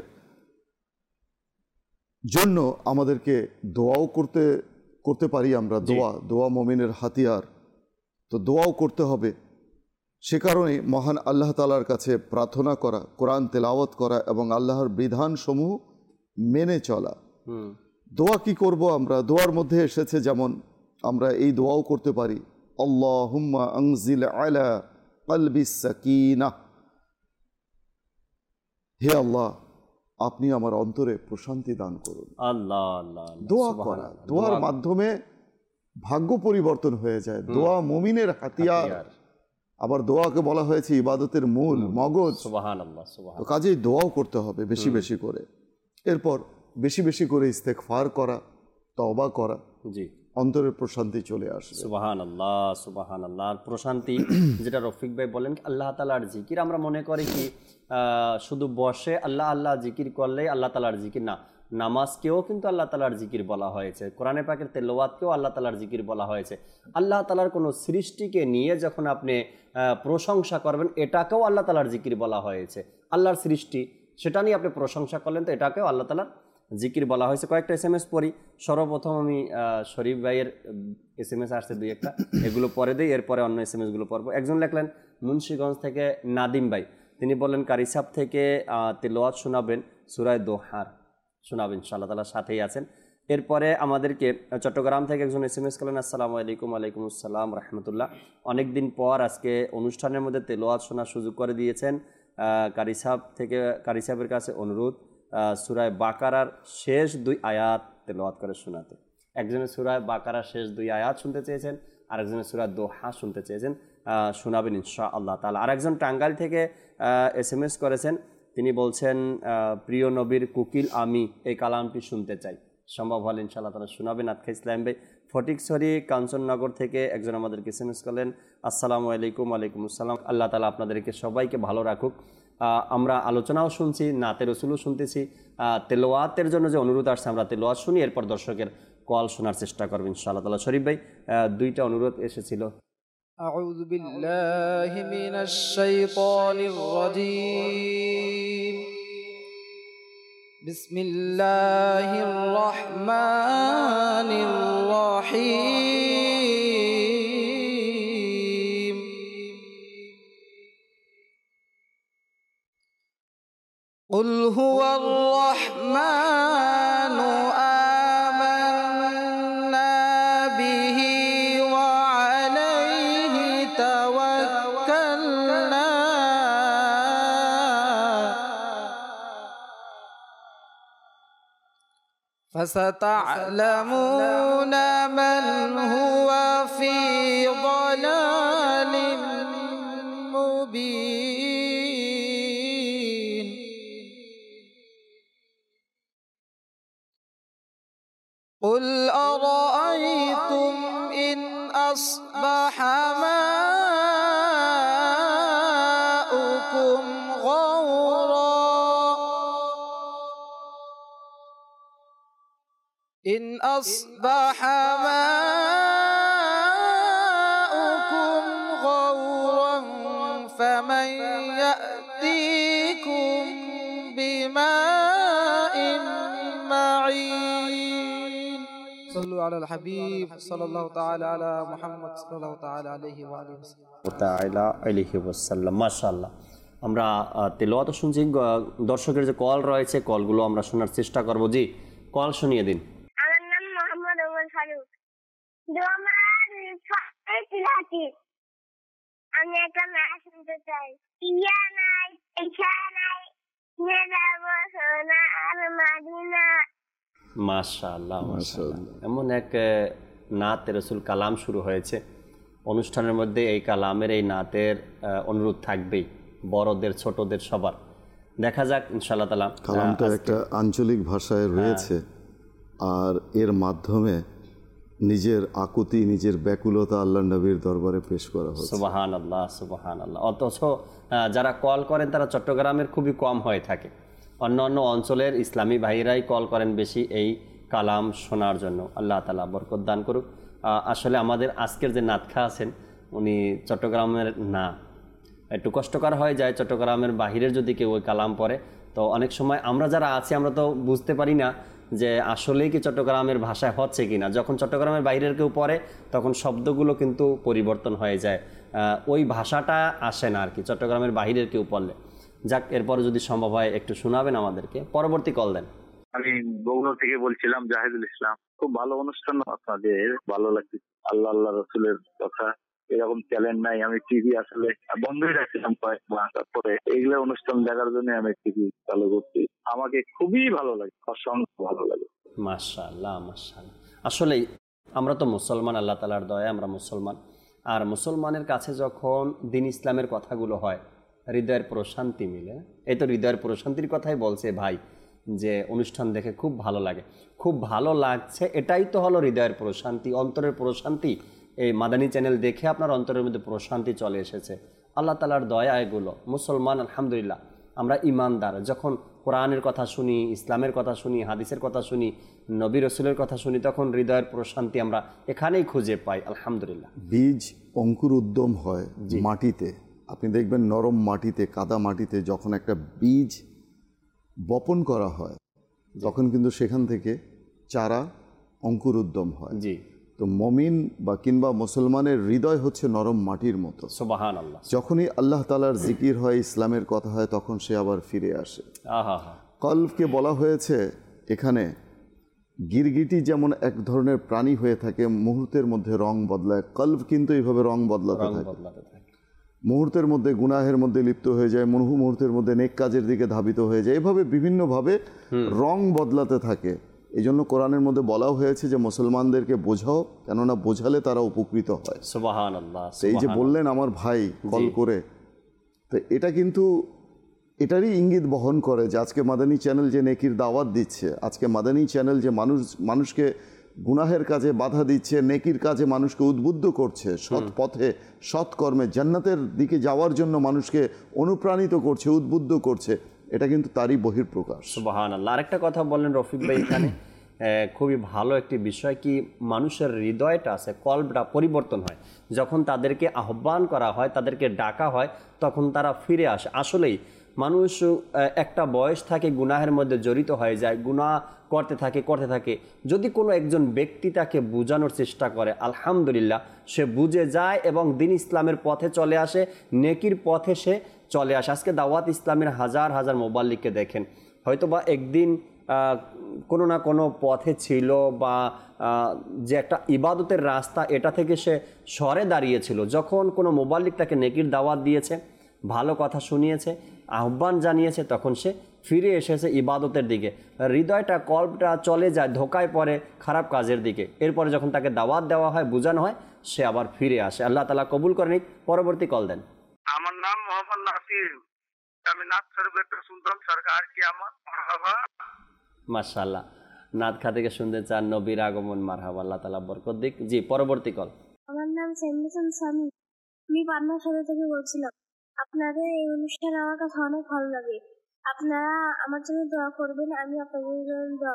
জন্য আমাদেরকে দোয়াও করতে করতে পারি আমরা। দোয়া দোয়া মুমিনের হাতিয়ার, তো দোয়াও করতে হবে। সে কারণে মহান আল্লাহ তাআলার কাছে প্রার্থনা করা, কোরআন তেলাওয়াত করা এবং আল্লাহর বিধানসমূহ মেনে চলা। দোয়া কি করব আমরা? দোয়ার মধ্যে এসেছে যেমন আমরা এই দোয়াও করতে পারি, আল্লাহুম্মা আনজিল আলা কলবি সাকিনাহ, হে আল্লাহ আপনি আমার অন্তরে প্রশান্তি দান করুন। আল্লাহ আল্লাহ দোয়া করা, দোয়ার মাধ্যমে ভাগ্য পরিবর্তন হয়ে যায়। দোয়া মুমিনের হাতিয়ার। আবার দোয়াকে বলা হয়েছে ইবাদতের মূল মগজ। সুবহানাল্লাহ তো সুবহানাল্লাহ। কাজেই দোয়াও করতে হবে বেশি বেশি করে। এরপর বেশি বেশি করে ইস্তেগফার করা, তওবা করা, জি, অন্তরের প্রশান্তি চলে আসবে। সুবহানাল্লাহ সুবহানাল্লাহ। আর প্রশান্তি যেটা রফিক ভাই বলেন, আল্লাহ তাআলার জিকির আমরা মনে করি কি শুধু বসে আল্লাহ আল্লাহ জিকির করলেই আল্লাহ তাআলার জিকির না, নামাজকেও কিন্তু আল্লাহ তাআলার জিকির বলা হয়েছে, কোরআনে পাকের তেলাওয়াতকেও আল্লাহ তাআলার জিকির বলা হয়েছে। আল্লাহ তাআলার কোনো সৃষ্টিকে নিয়ে যখন আপনি প্রশংসা করবেন, এটাকেও আল্লাহ তাআলার জিকির বলা হয়েছে। আল্লাহর সৃষ্টি, সেটা নিয়ে আপনি প্রশংসা করলেন, তো এটাকেও আল্লাহ তাআলার জিকির বলা হয়েছে। কয়েকটা এস এম এস পড়ি। সর্বপ্রথম আমি শরীফ ভাইয়ের এস এম এস আসছে দুই একটা, এগুলো পরে দিই, এরপরে অন্য এস এম এসগুলো পড়বো। একজন লেখলেন মুন্সিগঞ্জ থেকে নাদিম ভাই, তিনি বললেন কারিসাব থেকে তেলাওয়াত শোনাবেন, সূরা দোহার শোনাবেন, ইনশাআল্লাহ তাআলা সাথেই আছেন। এরপরে আমাদেরকে চট্টগ্রাম থেকে একজন এস এম এস করলেন, আসসালামু আলাইকুম। ওয়ালাইকুম আসসালাম রহমতুল্লাহ। অনেকদিন পর আজকে অনুষ্ঠানের মধ্যে তেলাওয়াত শোনার সুযোগ করে দিয়েছেন। কারিসাব থেকে কারিসাবের কাছে অনুরোধ সূরা বাকারার শেষ দুই আয়াত তেলাওয়াত করে শোনাতে। একজনের সূরা বাকারার শেষ দুই আয়াত শুনতে চেয়েছেন, আরেকজনের সূরা দোহা শুনতে চেয়েছেন, শোনাবেন ইনশাআল্লাহ তাআলা। আরেকজন টাঙ্গাইল থেকে এস এম এস করেছেন, তিনি বলছেন প্রিয় নবীর কুকিল আমি এই কালামটি শুনতে চাই, সম্ভব হলে ইনশাআল্লাহ তাআলা শোনাবেন। আতখা ইসলাম ভাই ফটিকছড়ি কাঞ্চননগর থেকে একজন আমাদেরকে এস এম এস করলেন, আসসালামু আলাইকুম। ওয়ালাইকুম আসসালাম। আল্লাহ তাআলা আপনাদেরকে সবাইকে ভালো রাখুক। আমরা আলোচনাও শুনছি, নাতে রসুলও শুনতেছি, তেলাওয়াতের জন্য যে অনুরোধ আসছে আমরা তেলাওয়াত শুনি, এরপর দর্শকের কল শোনার চেষ্টা করবেন ইনশাআল্লাহ তাআলা। শরীফ ভাই, দুইটা অনুরোধ এসেছিল। আউযু বিল্লাহি মিনাশ শাইতানির রাজীম। বিসমিল্লাহির রহমানির রহিম। কুল হুয়ার রহমানু আমান্না বিহি ওয়া আলাইহি তাওয়াক্কালনা ফাসাতা'লামুনা মান হুয়া ফি ضلالٍ মুবিন। قل أرأيتم إن أصبح ماؤكم غورا إن أصبح ماؤكم غورا فمن يأتيكم بماء معين صلوا على الحبيب صلى الله تعالى على محمد صلى الله تعالى عليه وآله وسلم তাআলা আলাইহি ওয়াসাল্লাম। মাশাআল্লাহ। আমরা তেলাওয়াত শুনছি, দর্শকের যে কল রয়েছে কলগুলো আমরা শোনার চেষ্টা করব। জি, কল শুনিয়ে দিন। আমার নাম মোহাম্মদ ওমর ফারুক। দোমার ফাতিলাতি আমি একটা ম্যাচ শুনতে চাই। ইয়া নাই ইচ্ছা নাই নেব সোনা আর মাদিনা। মাশাআল্লাহ মাশাআল্লাহ। এমন এক নাতে রাসূল কালাম শুরু হয়েছে অনুষ্ঠানের মধ্যে, এই কালামের এই নাতের অনুরোধ থাকবেই, বড়দের ছোটদের সবার। দেখা যাক ইনশাআল্লাহ তাআলা। কালামটা একটা আঞ্চলিক ভাষায় রয়েছে, আর এর মাধ্যমে নিজের আকুতি, নিজের ব্যাকুলতা আল্লাহর নবীর দরবারে পেশ করা হচ্ছে। সুবহানাল্লাহ সুবহানাল্লাহ। অথচ যারা কল করেন তারা চট্টগ্রামের খুবই কম হয়ে থাকে, অন্য অন্য অঞ্চলের ইসলামী ভাইরাই কল করেন বেশি এই কালাম শোনার জন্য। আল্লাহ তাআলা বরকত দান করুক। আসলে আমাদের আজকের যে নাতখা আছেন উনি চট্টগ্রামের না, একটু কষ্টকর হয়ে যায় চট্টগ্রামের বাহিরের যদি কেউ ওই কালাম পড়ে, তো অনেক সময় আমরা যারা আছি আমরা তো বুঝতে পারি না যে আসলেই কি চট্টগ্রামের ভাষায় হচ্ছে কি না। যখন চট্টগ্রামের বাইরের কেউ পড়ে তখন শব্দগুলো কিন্তু পরিবর্তন হয়ে যায়, ওই ভাষাটা আসে না আর কি চট্টগ্রামের বাহিরের কেউ পড়লে। যাক, এরপরে যদি সম্ভব হয় একটু শোনাবেন আমাদেরকে। পরবর্তী কল দেন। আমি বগুড়া থেকে বলছিলাম, জাহিদুল ইসলাম। খুব ভালো অনুষ্ঠান আপনাদের, ভালো লাগছে। আল্লাহ আল্লাহ রসুলের কথা, এরকম চ্যানেল নাই। আমি টিভি আসলে বন্ধই রাখছিলাম কয়েক মাস, তারপরে এইগুলো অনুষ্ঠান দেখার জন্য আমি টিভি চালু করছি। আমাকে খুবই ভালো লাগে, অসংখ্য ভালো লাগে। মাশাআল্লাহ মাশাআল্লাহ। আসলেই আমরা তো মুসলমান, আল্লাহ তাআলার দয়ায় আমরা মুসলমান। আর মুসলমানের কাছে যখন দিন ইসলামের কথাগুলো হয়, হৃদয়ের প্রশান্তি মিলে। এই তো হৃদয়ের প্রশান্তির কথাই বলছে ভাই, যে অনুষ্ঠান দেখে খুব ভালো লাগে, খুব ভালো লাগছে, এটাই তো হলো হৃদয়ের প্রশান্তি, অন্তরের প্রশান্তি। এই মাদানী চ্যানেল দেখে আপনার অন্তরের মধ্যে প্রশান্তি চলে এসেছে। আল্লাহ তাআলার দয়া এগুলো। মুসলমান আলহামদুলিল্লাহ, আমরা ইমানদার। যখন কোরআনের কথা শুনি, ইসলামের কথা শুনি, হাদিসের কথা শুনি, নবী রসুলের কথা শুনি, তখন হৃদয়ের প্রশান্তি আমরা এখানেই খুঁজে পাই আলহামদুলিল্লাহ। বীজ অঙ্কুর উদ্যম হয় মাটিতে। আপনি দেখবেন নরম মাটিতে, কাদা মাটিতে যখন একটা বীজ বপন করা হয়, তখন কিন্তু সেখান থেকে চারা অঙ্কুর উদ্যম হয়। জি। তো মমিন বা কিংবা মুসলমানের হৃদয় হচ্ছে নরম মাটির মতো। সুবহানাল্লাহ। যখনই আল্লাহ তাআলার জিকির হয়, ইসলামের কথা হয়, তখন সে আবার ফিরে আসে। আহা হা। কলবকে বলা হয়েছে এখানে, গিরগিটি যেমন এক ধরনের প্রাণী হয়ে থাকে, মুহূর্তের মধ্যে রং বদলায়, কলব কিন্তু এইভাবে রং বদলাতে রং থাকে। বদলাতে থাকে। মুহূর্তের মধ্যে গুনাহের মধ্যে লিপ্ত হয়ে যায়, মুহু মুহূর্তের মধ্যে নেক কাজের দিকে ধাবিত হয়ে যায়, এভাবে বিভিন্নভাবে রং বদলাতে থাকে। এই জন্য কোরআনের মধ্যে বলা হয়েছে যে মুসলমানদেরকে বোঝাও, কেননা বোঝালে তারা উপকৃত হয়। সুবহানাল্লাহ। এই যে বললেন আমার ভাই কল করে, তো এটা কিন্তু এটারই ইঙ্গিত বহন করে যে আজকে মাদানী চ্যানেল যে নেকির দাওয়াত দিচ্ছে, আজকে মাদানী চ্যানেল যে মানুষ মানুষকে গুনাহের কাজে বাধা দিচ্ছে, নেকির কাজে মানুষকে উদ্বুদ্ধ করছে, সৎ পথে সৎ কর্মে জান্নাতের দিকে যাওয়ার জন্য মানুষকে অনুপ্রাণিত করছে, উদ্বুদ্ধ করছে, এটা কিন্তু তারই বহিঃপ্রকাশ। সুবহানাল্লাহ। আরেকটা কথা বললেন রফিক ভাই এখানে, খুবই ভালো একটি বিষয়, কি মানুষের হৃদয়টা আছে, কলবটা পরিবর্তন হয় যখন তাদেরকে আহ্বান করা হয়, তাদেরকে ডাকা হয়, তখন তারা ফিরে আসে। আসলেই মানুষ একটা বয়স থাকে গুনাহের মধ্যে জড়িত হয়ে যায়, গুনাহ করতে থাকে করতে থাকে যদি কোনো একজন ব্যক্তি তাকে বোঝানোর চেষ্টা করে, আলহামদুলিল্লাহ সে বুঝে যায় এবং দিন ইসলামের পথে চলে আসে, নেকির পথে সে চলে আসে। আজকে দাওয়াত ইসলামের হাজার হাজার মোবাল্লিককে দেখেন, হয়তোবা একদিন কোনো না কোনো পথে ছিল, বা যে একটা ইবাদতের রাস্তা এটা থেকে সে সরে দাঁড়িয়েছিল, যখন কোনো মোবাল্লিক তাকে নেকির দাওয়াত দিয়েছে, ভালো কথা শুনিয়েছে, আহ্বান জানিয়েছে, তখন সে ফিরে এসেছে ইবাদতের দিকে। হৃদয়টা, কল্পটা চলে যায়, ধোকায় পড়ে খারাপ কাজের দিকে। এরপরে যখন তাকে দাওয়াত দেওয়া হয়, বোঝানো হয়, সে আবার ফিরে আসে। আল্লাহ তাআলা কবুল করে নিক। পরবর্তী কল দেন। আমার নাম মোহাম্মদ নাসির, আমি নাথ সরকার শুনতাম সরকার কি আমার মারহাবা। মাশাআল্লাহ, নাদখা থেকে শুনতে চান নবীর আগমন, মারহাবা, আল্লাহ তাআলা বরকত দিক। জি, পরবর্তী কল। আমার নাম সেন্ডিসন সামি, আমি পাবনা শহর থেকে বলছিলাম। আপনাদের এই অনুষ্ঠান আমার কাছে অনেক ভালো লাগে। আপনারা আমার জন্য দোয়া করবেন, আমি আপনাদের জন্য দোয়া।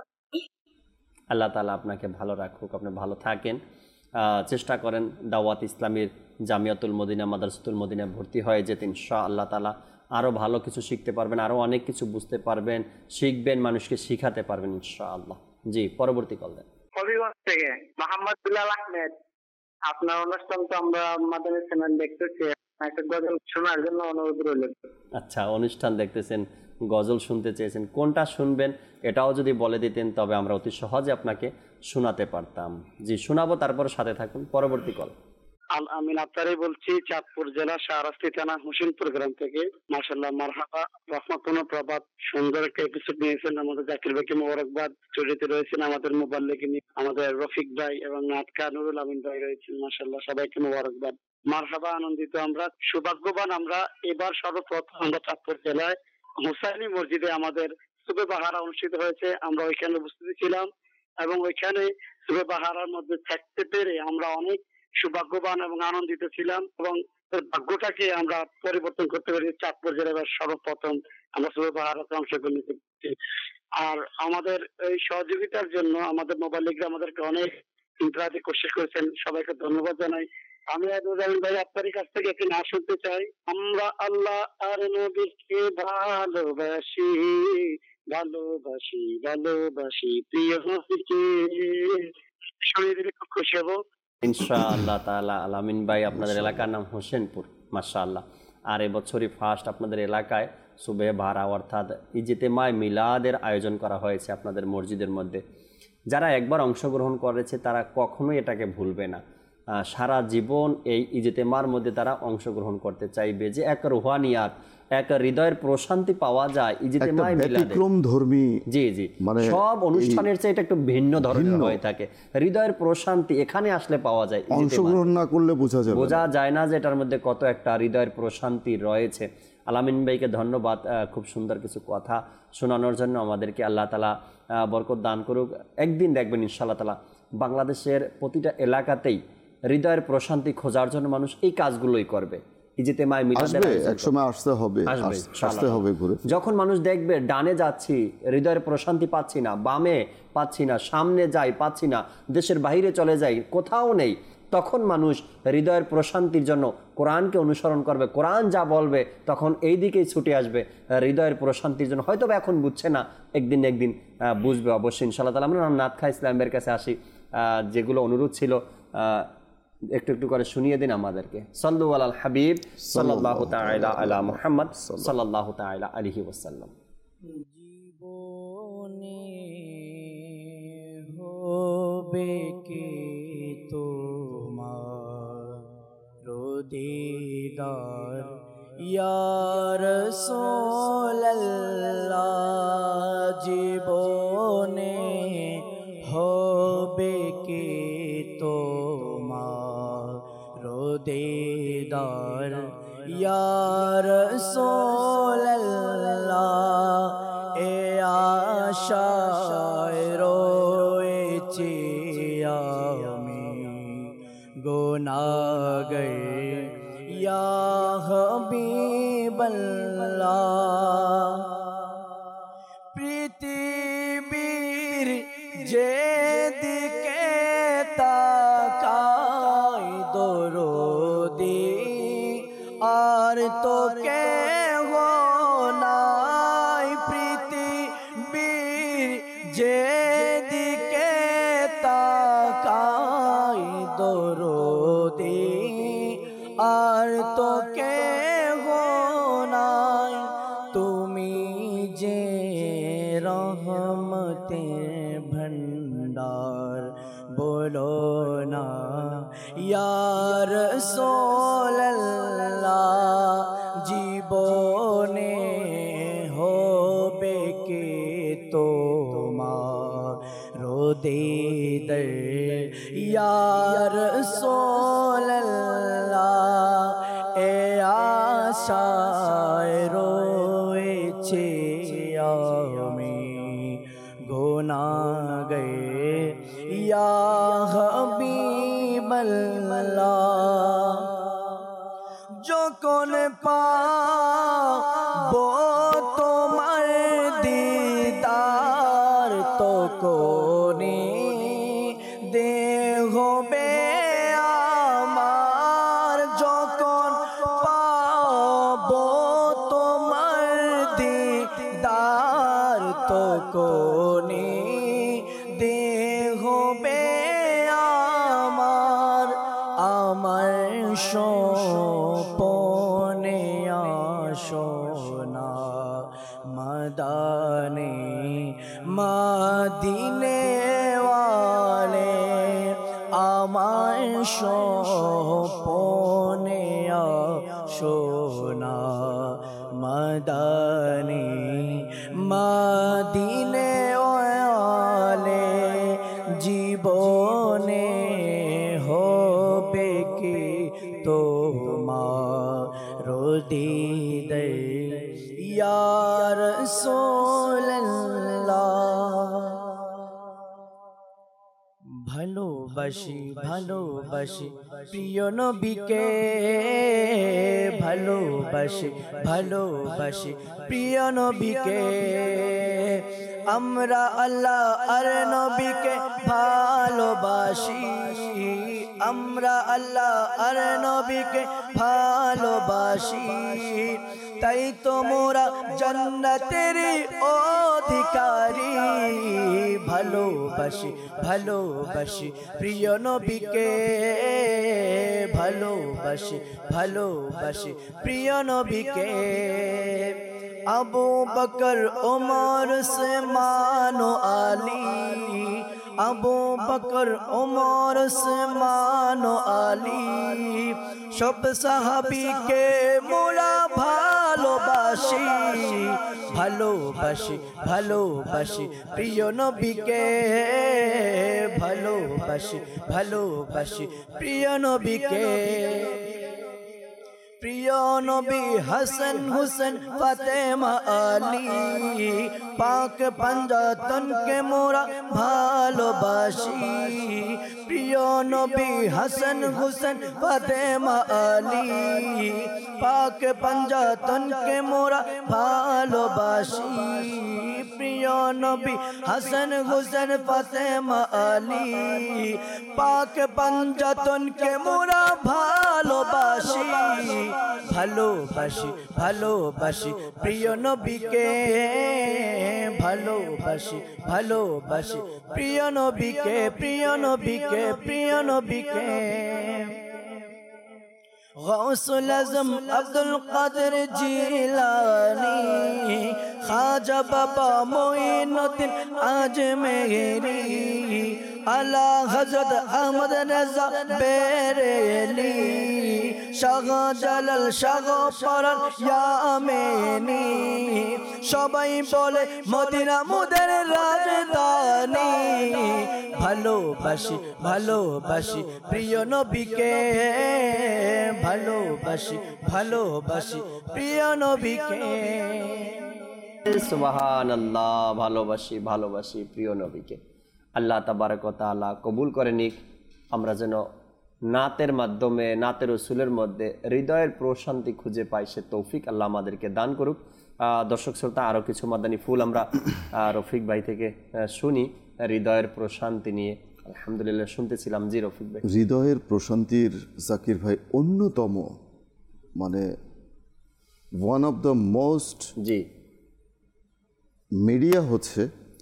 আল্লাহ তাআলা আপনাকে ভালো রাখুক, আপনি ভালো থাকেন, চেষ্টা করেন দাওয়াত ইসলামের জামিয়াতুল মদিনা, মাদ্রাসাতুল মদিনায় ভর্তি হয়ে যেতে। ইনশাআল্লাহ তাআলা আরও ভালো কিছু শিখতে পারবেন, আরও অনেক কিছু বুঝতে পারবেন, শিখবেন, মানুষকে শিখাতে পারবেন ইনশাআল্লাহ। জি, পরবর্তী কল দেন। হবিগঞ্জ থেকে মোহাম্মদ বিলাল আহমেদ। আপনার অনুষ্ঠান তো আমরা মাদানী চ্যানেল দেখতেছি, একটা গজল শোনার জন্য অনুরোধ রইল। আচ্ছা, অনুষ্ঠান দেখতেছেন, গজল শুনতে চেয়েছেন, কোনটা শুনবেন এটাও যদি বলে দিতেন তবে আমরা অতি সহজে আপনাকে শোনাতে পারতাম। জি, শোনাবো, তারপর সাথে থাকুন। পরবর্তী কল। আল আমিন আফতারি বলছি, চাঁদপুর জেলা শাহরাস্তি থানা হোসেনপুর গ্রাম থেকে। মাশাআল্লাহ, মারহাবা, রহমতুল্লাহ, প্রভাত, সুন্দর একটা এপিসোড নিয়েছেন। আমাদের জাকির ভাইকে মোবারকবাদ। স্টুডিওতে রয়েছেন আমাদের মোবাল্লিক, আমাদের রফিক ভাই এবং নাটকা নুরুল আমিন ভাই রয়েছেন। মাশাআল্লাহ, সবাইকে মোবারকবাদ। মারহাবা, আনন্দিত আমরা, সৌভাগ্যবান আমরা। এবার সর্বপ্রথম আমরা চাঁদপুর জেলায় হুসাইনি মসজিদে আমাদের সুবে বাহারা অনুষ্ঠিত হয়েছে, আমরা ওইখানে উপস্থিত ছিলাম এবং ওইখানে সুবে বাহারার মধ্যে থাকতে পেরে আমরা অনেক সৌভাগ্যবান এবং আনন্দিত ছিলাম এবং ভাগ্যটাকে আমরা পরিবর্তন করতে পারি। চাঁদপুর জেলার সর্বপ্রথম আমরা সুবে বাহারাতে অংশগ্রহণ করছি। আর আমাদের এই সহযোগিতার জন্য আমাদের মোবাইলিকরা আমাদেরকে অনেক ইন্টারাক্টিভ কোশ্চেন করেছেন, সবাইকে ধন্যবাদ জানাই। আমি আদুল ভাই আপনার কাছ থেকে একটি নাচ শুনতে চাই। আমরা আল্লাহ আর নবীকে ভালোবাসি, ভালোবাসি, ভালোবাসি প্রিয় নবীকে, শুনিয়ে দিলে খুব খুশি হব ইনশাআল্লাহ তাআলা। আলামিন ভাই, আপনাদের এলাকার নাম হোসেনপুর, মাশাআল্লাহ। আর এবছরই ফার্স্ট আপনাদের এলাকায় সুবে বারা অর্থাৎ ইজতেমায় মিলাদের আয়োজন করা হয়েছে আপনাদের মসজিদের মধ্যে। যারা একবার অংশগ্রহণ করেছে তারা কখনোই এটাকে ভুলবে না, সারা জীবন এই ইজতেমার মধ্যে তারা অংশগ্রহণ করতে চাইবে। যে এক রুহানিয়াত, এক হৃদয়ের প্রশান্তি পাওয়া যায় ইজতেমায় মিলাদে। ব্যতিক্রম ধর্মী, জি জি, মানে সব অনুষ্ঠানের চেয়ে এটা একটু ভিন্ন ধরনের হয়ে থাকে। হৃদয়ের প্রশান্তি এখানে আসলে পাওয়া যায়, অংশগ্রহণ না করলে বোঝা যাবে বোঝা যায় না যে এটার মধ্যে কত একটা হৃদয়ের প্রশান্তি রয়েছে। আলামিন ভাইকে ধন্যবাদ খুব সুন্দর কিছু কথা শোনানোর জন্য। আমাদেরকে আল্লাহ তাআলা বরকত দান করুক। একদিন দেখবেন ইনশাআল্লাহ তাআলা বাংলাদেশের প্রতিটা এলাকাতেই হৃদয়ের প্রশান্তি খোঁজার জন্য মানুষ এই কাজগুলোই করবে। ইজতেমায় মিলাদের একসময় আসতে হবে, আসতে হবে ঘুরে। যখন মানুষ দেখবে ডানে যাচ্ছি হৃদয়ের প্রশান্তি পাচ্ছি না, বামে পাচ্ছি না, সামনে যাই পাচ্ছি না, দেশের বাইরে চলে যাই কোথাও নেই, তখন মানুষ হৃদয়ের প্রশান্তির জন্য কোরআনকে অনুসরণ করবে। কোরআন যা বলবে তখন এই দিকেই ছুটে আসবে হৃদয়ের প্রশান্তির জন্য। হয়তো এখন বুঝছে না, একদিন একদিন বুঝবে অবশ্যই ইনশাআল্লাহ তাআলা। আমরা নাথ খা ইসলামের কাছে আসি, যেগুলো অনুরোধ ছিল একটু একটু করে শুনিয়ে দিন আমাদেরকে। সাল্লু আলাল হাবিব সাল্লাল্লাহু তাআলা আলা মুহাম্মদ সাল্লাল্লাহু তাআলা আলাইহি ওয়াসাল্লাম। জীবনে হবে কি তোমার দিদার ইয়া রাসূলুল্লাহ, জীবনে হবে কি তোমার দিদার ইয়া রাসূলুল্লাহ, এ আশায় রয়েছি আমি গুনাহগার ইয়া হাবিবাল্লাহ। পৃথিবীর যেদিকে তাকাই দরদি আর তো কেহ নাই, পৃথিবীর যেদিকে তাকাই দরদি আর তো কেহ নাই, তুমি যে রহমতের ভণ্ডার বলো না ইয়া রাসূলুল্লাহ, জীবনে হবে কি তোমার দিদার ইয়া রাসূলুল্লাহ, এ আশায় রয়েছি আমি গুনাহগার ইয়া হাবিবাল্লাহ। যখন পাবো তোমার দিদার তখনই দেহ বে আমার, যখন পাবো তোমার দিদার তখনই দেহ বে আমার, আমার স্বপনে আসনা মদানে মদিনে ওয়ালে, আমার স্বপনে আসনা মদানে মদিনে ওয়ালে, জীবনে হবে কি তোমার দিদার ইয়া রাসূলুল্লাহ। ভালোবাসি ভালোবাসি প্রিয় নবীকে, ভালোবাসি ভালোবাসি প্রিয় নবীকে, আমরা আল্লাহ আর নবীকে ভালোবাসি, আমরা আল্লাহ আর নবীকে ভালোবাসি, তাই তো মোরা জান্নাতের অধিকারী। ভালোবাসি ভালোবাসি প্রিয় নবীকে, ভালোবাসি ভালোবাসি প্রিয় নবীকে, अबू बकर उमर से मानो आली, अबू बकर उमर से मानो आली, सब साहाबी के मोरा ভালোবাসি, ভালোবাসি ভালোবাসি প্রিয় নবীকে, ভালোবাসি ভালোবাসি প্রিয় নবীকে। প্রিয় নবী হাসান হুসেন ফাতেমা আলী, পাক পঞ্জাতনকে মোরা ভালোবাসি। প্রিয় নবী হাসান হুসেন ফাতেমা আলী, পাক পঞ্জাতনকে মোরা ভালোবাসি। প্রিয় নবী হাসান হুসেন ফাতেমা আলী, পাক পঞ্জাতনকে মোরা ভালোবাসি, ভালোবাসি ভালোবাসি প্রিয় নবীকে, ভালোবাসি ভালোবাসি প্রিয় নবীকে, প্রিয় নবীকে, প্রিয় নবীকে। গৌসুল আজম আব্দুল কাদের জিলানী, খাজা বাবা মঈনুদ্দিন আজমেরি, আলা হযরত আহমদ রাজা বেরেলি, শাহজালাল শাহ পরান ইয়ামেনি, সবাই বলে মদিনা মুদের রাজধানী। ভালোবাসি ভালোবাসি প্রিয় নবীকে, ভালোবাসি ভালোবাসি প্রিয় নবীকে। সুবহানাল্লাহ, ভালোবাসি ভালোবাসি প্রিয় নবীকে। আল্লাহ তাবারক ওয়া তাআলা কবুল করে নিক। আমরা যেন নাতের মাধ্যমে, নাতে রসুলের মধ্যে হৃদয়ের প্রশান্তি খুঁজে পাই, সে তৌফিক আল্লাহ আমাদেরকে দান করুক। দর্শক শ্রোতা, আরও কিছু মাদানী ফুল আমরা রফিক ভাই থেকে শুনি হৃদয়ের প্রশান্তি নিয়ে। আলহামদুলিল্লাহ শুনতেছিলাম। জি রফিক ভাই। হৃদয়ের প্রশান্তির জাকির ভাই অন্যতম, মানে one of the most G media হচ্ছে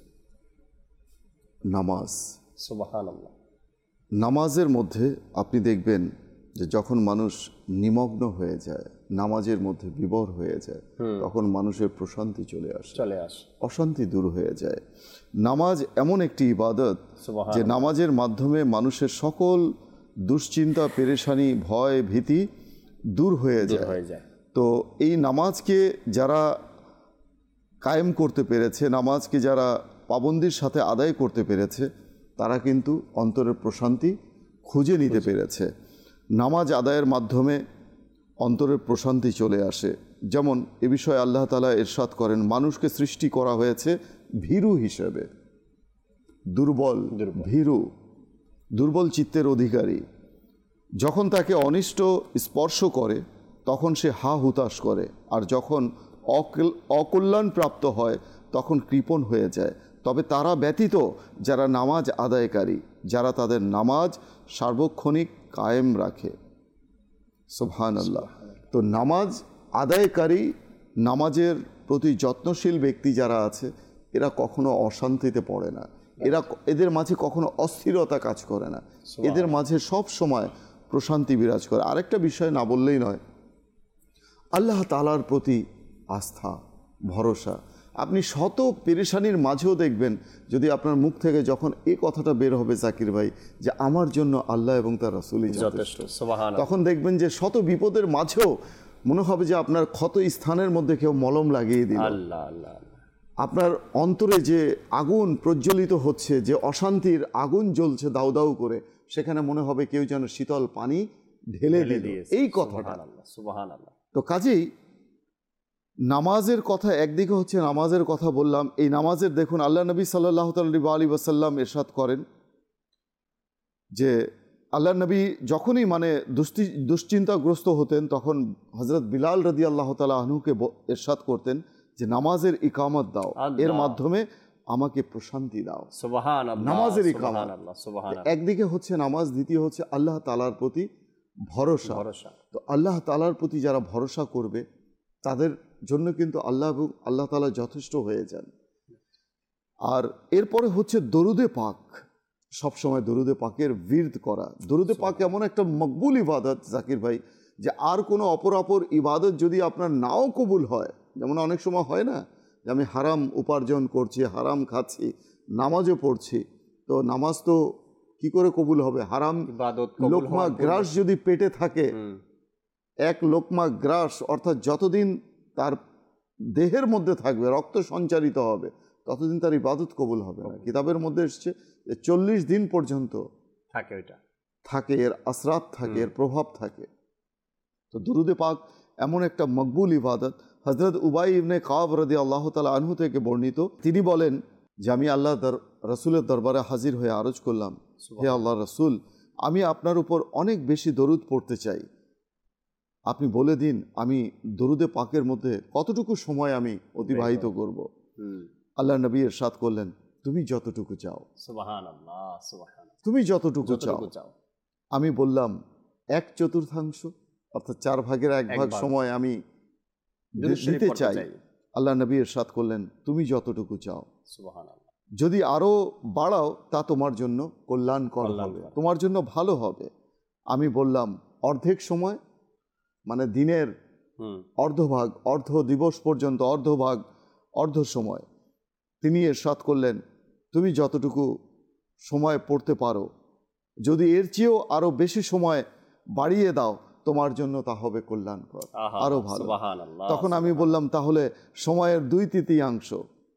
নামাজ। সুবহানাল্লাহ। নামাজের মধ্যে আপনি দেখবেন যে যখন মানুষ নিমগ্ন হয়ে যায়, নামাজের মধ্যে বিভোর হয়ে যায়, তখন মানুষের প্রশান্তি চলে আসে, চলে আসে, অশান্তি দূর হয়ে যায়। নামাজ এমন একটি ইবাদত যে নামাজের মাধ্যমে মানুষের সকল দুশ্চিন্তা, পেরেশানি, ভয়, ভীতি দূর হয়ে যায়। তো এই নামাজকে যারা কায়েম করতে পেরেছে, নামাজকে যারা পাবন্দির সাথে আদায় করতে পেরেছে, তারা কিন্তু অন্তরের প্রশান্তি খুঁজে নিতে পেরেছে। নামাজ আদায়ের মাধ্যমে অন্তরের প্রশান্তি চলে আসে। যেমন এ বিষয়ে আল্লাহ তাআলা ইরশাদ করেন, মানুষকে সৃষ্টি করা হয়েছে ভীরু হিসেবে, দুর্বল, ভীরু, দুর্বল চিত্তের অধিকারী। যখন তাকে অনিষ্ট স্পর্শ করে তখন সে হা হুতাশ করে, আর যখন অকল্যাণ প্রাপ্ত হয় তখন কৃপণ হয়ে যায়। তবে তারা ব্যতীত যারা নামাজ আদায়কারী, যারা তাদের নামাজ সার্বক্ষণিক কায়েম রাখে। সুবহানাল্লাহ। তো নামাজ আদায়কারী, নামাজের প্রতি যত্নশীল ব্যক্তি যারা আছে, এরা কখনো অশান্তিতে পড়ে না, এরা এদের মাঝে কখনো অস্থিরতা কাজ করে না, এদের মাঝে সব সময় প্রশান্তি বিরাজ করে। আরেকটা বিষয় না বললেই নয়, আল্লাহ তাআলার প্রতি আস্থা, ভরসা। আপনি শত পেরেশানির মাঝেও দেখবেন, যদি আপনার মুখ থেকে যখন এই কথাটা বের হবে জাকির ভাই, যে আমার জন্য আল্লাহ এবং তার রাসূলই যথেষ্ট, তখন দেখবেন যে শত বিপদের মাঝেও মনে হবে যে আপনার ক্ষত স্থানের মধ্যে কেউ মলম লাগিয়ে দিল। আল্লাহ আল্লাহ। আপনার অন্তরে যে আগুন প্রজ্বলিত হচ্ছে, যে অশান্তির আগুন জ্বলছে দাউ দাউ করে, সেখানে মনে হবে কেউ যেন শীতল পানি ঢেলে দিল, এই কথাটা। সুবহানাল্লাহ। তো কাজেই নামাজের কথা একদিকে হচ্ছে, নামাজের কথা বললাম, এই নামাজের দেখুন আল্লাহ নবী সাল্লাল্লাহু আলাইহি ওয়াসাল্লাম ইরশাদ করেন যে আল্লাহ নবী যখনই মানে দুশ্চি দুশ্চিন্তাগ্রস্ত হতেন, তখন হযরত বিলাল রাদিয়াল্লাহু তাআলা আনহুকে ইরশাদ করতেন যে নামাজের ইকামত দাও, এর মাধ্যমে আমাকে প্রশান্তি দাও। সুবহানাল্লাহ। নামাজের ইকামত একদিকে হচ্ছে নামাজ, দ্বিতীয় হচ্ছে আল্লাহ তাআলার প্রতি ভরসা। তো আল্লাহ তাআলার প্রতি যারা ভরসা করবে তাদের জন্য কিন্তু আল্লাহ এবং আল্লাহ তাআলা যথেষ্ট হয়ে যান। আর এরপরে হচ্ছে দরুদে পাক, সবসময় দরুদে পাকের বিরদ করা। দরুদে পাক এমন একটা মকবুল ইবাদত জাকির ভাই, যে আর কোনো অপর অপর ইবাদত যদি আপনার নাও কবুল হয়, যেমন অনেক সময় হয় না যে আমি হারাম উপার্জন করছি, হারাম খাচ্ছি, নামাজও পড়ছি, তো নামাজ তো কি করে কবুল হবে? হারাম ইবাদত কবুল লোকমা হওয়ার পূর্বে। গ্রাস যদি পেটে থাকে, হুম, এক লোকমা গ্রাস অর্থাৎ যতদিন তার দেহের মধ্যে থাকবে, রক্ত সঞ্চারিত হবে, ততদিন তার ইবাদত কবুল হবে না। কিতাবের মধ্যে এসছে যে চল্লিশ দিন পর্যন্ত থাকে ওইটা। থাকে, এর আসরাত থাকে, এর প্রভাব থাকে। তো দুরুদে পাক এমন একটা মকবুল ইবাদত। হজরত উবাই ইবনে কাব রাদিয়াল্লাহু তাআলা আনহু থেকে বর্ণিত, তিনি বলেন যে আমি আল্লাহ দর রসুলের দরবারে হাজির হয়ে আরজ করলাম, হে আল্লাহ রসুল, আমি আপনার উপর অনেক বেশি দরুদ পড়তে চাই, আপনি বলে দিন আমি দরুদে পাকের মধ্যে কতটুকু সময় আমি অতিবাহিত করব। হুম, আল্লাহ নবী ইরশাদ করলেন, তুমি যতটুকু চাও, সুবহানাল্লাহ, সুবহানাল্লাহ, তুমি যতটুকু চাও। যতটুকু চাও। আমি বললাম এক চতুর্থাংশ, অর্থাৎ চার ভাগের এক এক ভাগ ভাগ। সময় আমি দুরূদ শরীফ দিতে পড়তে চাই। চাই। আল্লাহ নবী ইরশাদ করলেন, তুমি যতটুকু চাও, সুবহানাল্লাহ, যদি আরও বাড়াও তা তোমার জন্য কল্যাণকর হবে, কল্যাণকর। তোমার জন্য ভালো হবে। আমি বললাম অর্ধেক সময়, মানে দিনের হুম, অর্ধভাগ, অর্ধ দিবস পর্যন্ত অর্ধভাগ, অর্ধ সময়। তিনি ইরশাদ করলেন, তুমি যতটুকু সময় পড়তে পারো, যদি এর চেয়েও আরও বেশি সময় বাড়িয়ে দাও, তোমার জন্য তা হবে কল্যাণকর, আহা, আরও ভালো। সুবহানাল্লাহ, তখন আমি সুবহানাল্লাহ। বললাম, তাহলে সময়ের দুই তৃতীয়াংশ,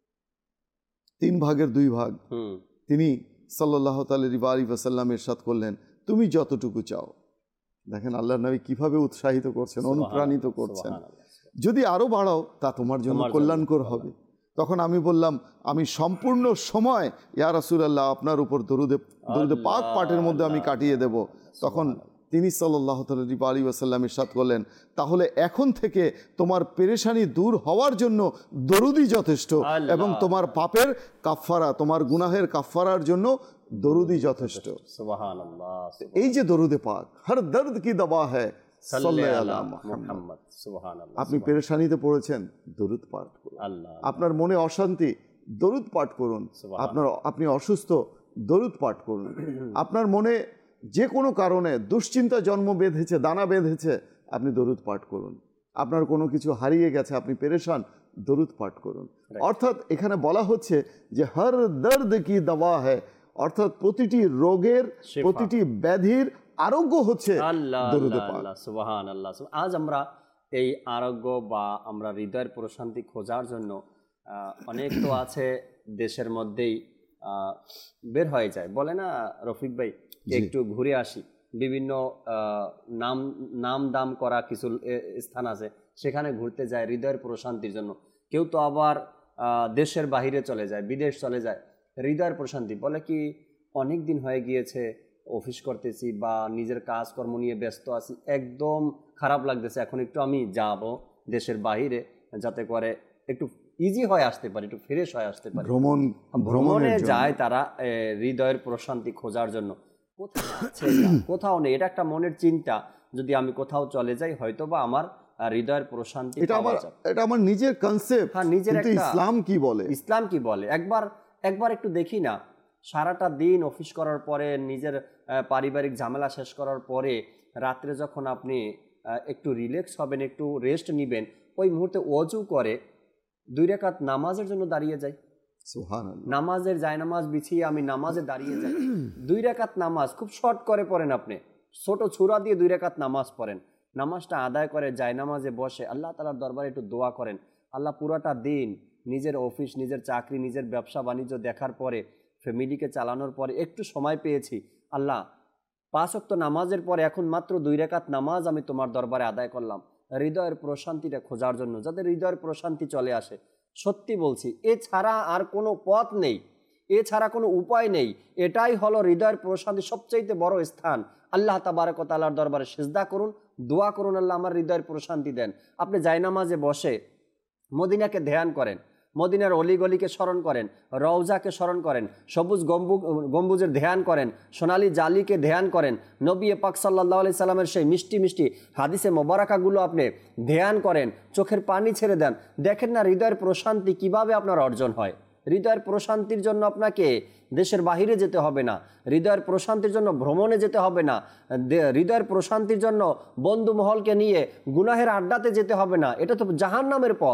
তিন ভাগের দুই ভাগ। হুম, তিনি সাল্লাল্লাহু তাআলা আলাইহি ওয়াসাল্লাম ইরশাদ করলেন, তুমি যতটুকু চাও। দেখেন আল্লাহ নবী কিভাবে উৎসাহিত করছেন, অনুপ্রাণিত করছেন, সুবহানাল্লাহ। যদি আরও বাড়াও তা তোমার জন্য তোমার জন্য কল্যাণকর হবে। তখন আমি বললাম, আমি সম্পূর্ণ সময় ইয়া রাসূলুল্লাহ আপনার উপর দরুদে দরুদে পাক পাঠের মধ্যে আমি কাটিয়ে দেব। তখন তিনি সাল্লাল্লাহু আলাইহি ওয়াসাল্লাম ইরশাদ করলেন, তাহলে এখন থেকে তোমার পেরেশানি দূর হওয়ার জন্য দরুদই যথেষ্ট, আল্লাহ। এবং তোমার পাপের কাফফারা, তোমার গুনাহের কাফফারার জন্য দরুদই যথেষ্ট। সুবহানাল্লাহ, এই যে দরুদে পাক, হর দর্দ কি দবা হ্যায় সাল্লি আলা মুহাম্মদ। মুহাম্মদ, সুবহানাল্লাহ। আপনি পেরেশানিতে পড়েছেন, দরুদ পাঠ করুন। আল্লাহ, আপনার মনে অশান্তি, দরুদ পাঠ করুন। সুবহানাল্লাহ। আপনার আপনি অসুস্থ, দরুদ পাঠ করুন। আপনার মনে যে কোনো কারণে দুশ্চিন্তা জন্ম বেঁধেছে, দানা বেঁধেছে, আপনি দরুদ পাঠ করুন। আপনার কোনো কিছু হারিয়ে গেছে, আপনি পেরেশান, দরুদ পাঠ করুন। অর্থাৎ এখানে বলা হচ্ছে যে হর দর্দ কি দাওয়া হ্যায়, অর্থাৎ প্রতিটি রোগের, শিফা। প্রতিটি ব্যাধির আরোগ্য হচ্ছে আল্লাহ, দরুদে আল্লাহ, পাক। আল্লাহ, সুবহানাল্লাহ। আজ আমরা এই আরোগ্য বা আমরা হৃদয়ের প্রশান্তি খোঁজার জন্য আহ, অনেক তো আছে দেশের মধ্যেই আহ, বের হয়ে যায়, বলে না রফিক ভাই, একটু ঘুরে আসি। বিভিন্ন আহ, নাম নাম দাম করা কিছু এ- স্থান আছে, সেখানে ঘুরতে যায় হৃদয়ের প্রশান্তির জন্য। কেউ তো আবার আহ, দেশের বাহিরে চলে যায়, বিদেশ চলে যায় হৃদয়ের প্রশান্তি। বলে কি অনেক দিন হয়ে গিয়েছে অফিস করতেছি বা নিজের কাজকর্ম নিয়ে ব্যস্ত আছি, একদম খারাপ লাগতেছে, এখন একটু আমি যাব দেশের বাহিরে, যাতে করে একটু ইজি হয়ে আসতে পারি, একটু ফ্রেশ হয়ে আসতে পারি। ভ্রমণ ভ্রমণে ভ্রমণের জন্য। যায় তারা এ, হৃদয়ের প্রশান্তি খোঁজার জন্য। কোথাও আছে এটা? কোথাও নেই। এটা একটা মনের চিন্তা, যদি আমি কোথাও চলে যাই হয়তো বা আমার আহ, হৃদয়ের প্রশান্তি এটা পাওয়া আমার যাবে। এটা আমার নিজের কনসেপ্ট, হ্যাঁ, নিজের কিন্তু একটা- ইসলাম কি বলে? ইসলাম কি বলে? একবার একবার একটু দেখি না, সারাটা দিন অফিস করার পরে, নিজের আহ, পারিবারিক ঝামেলা শেষ করার পরে রাত্রে যখন আপনি আহ, একটু রিল্যাক্স হবেন, একটু রেস্ট নেবেন, ওই মুহূর্তে ওযু করে দুই রাকাত নামাজের জন্য দাঁড়িয়ে যাই। সুবহানাল্লাহ। নামাজের জায়নামাজ বিছিয়ে আমি নামাজে দাঁড়িয়ে যাই, দুই রাকাত নামাজ খুব শর্ট করে পড়েন, আপনি ছোট ছুরা দিয়ে দুই রাকাত নামাজ পড়েন, নামাজটা আদায় করে জায়নামাজে বসে আল্লাহ তাআলার দরবারে একটু দোয়া করেন। আল্লাহ পুরাটা দিন নিজের অফিস, নিজের চাকরি, নিজের ব্যবসা বাণিজ্য দেখার পরে, ফ্যামিলিকে চালানোর পরে একটু সময় পেয়েছি, আল্লাহ পাঁচ ওয়াক্ত নামাজের পরে এখন মাত্র দুই রাকাত নামাজ আমি তোমার দরবারে আদায় করলাম হৃদয়ের প্রশান্তিটা খোঁজার জন্য, যাতে হৃদয়ের প্রশান্তি চলে আসে। সত্যি বলছি, এছাড়া আর কোনো পথ নেই, এছাড়া কোনো উপায় নেই। এটাই হলো হৃদয়ের প্রশান্তি সবচাইতে বড় স্থান। আল্লাহ তাবারক ওয়া তাআলার দরবারে সিজদা করুন, দোয়া করুন, আল্লাহ আমার হৃদয়ের প্রশান্তি দেন। আপনি জায়নামাজে বসে মদিনাকে ধ্যান করেন, মদিনার অলিগলিকে স্মরণ করেন, রওজাকে স্মরণ করেন, সবুজ গম্বু গম্বুজের ধ্যান করেন, সোনালী জালিকে ধ্যান করেন, নবী পাক সাল্লাল্লাহু আলাইহি সাল্লামের সেই মিষ্টি মিষ্টি হাদিসে মোবারকাগুলো আপনি ধ্যান করেন, চোখের পানি ছেড়ে দেন। দেখেন না হৃদয়ের প্রশান্তি কিভাবে আপনার অর্জন হয়। হৃদয়ের প্রশান্তির জন্য আপনাকে দেশের বাহিরে যেতে হবে না, হৃদয়ের প্রশান্তির জন্য ভ্রমণে যেতে হবে না, হৃদয়ের প্রশান্তির জন্য বন্ধু মহলকে নিয়ে গুনাহের আড্ডাতে যেতে হবে না। এটা তো জাহান্নামের পথ।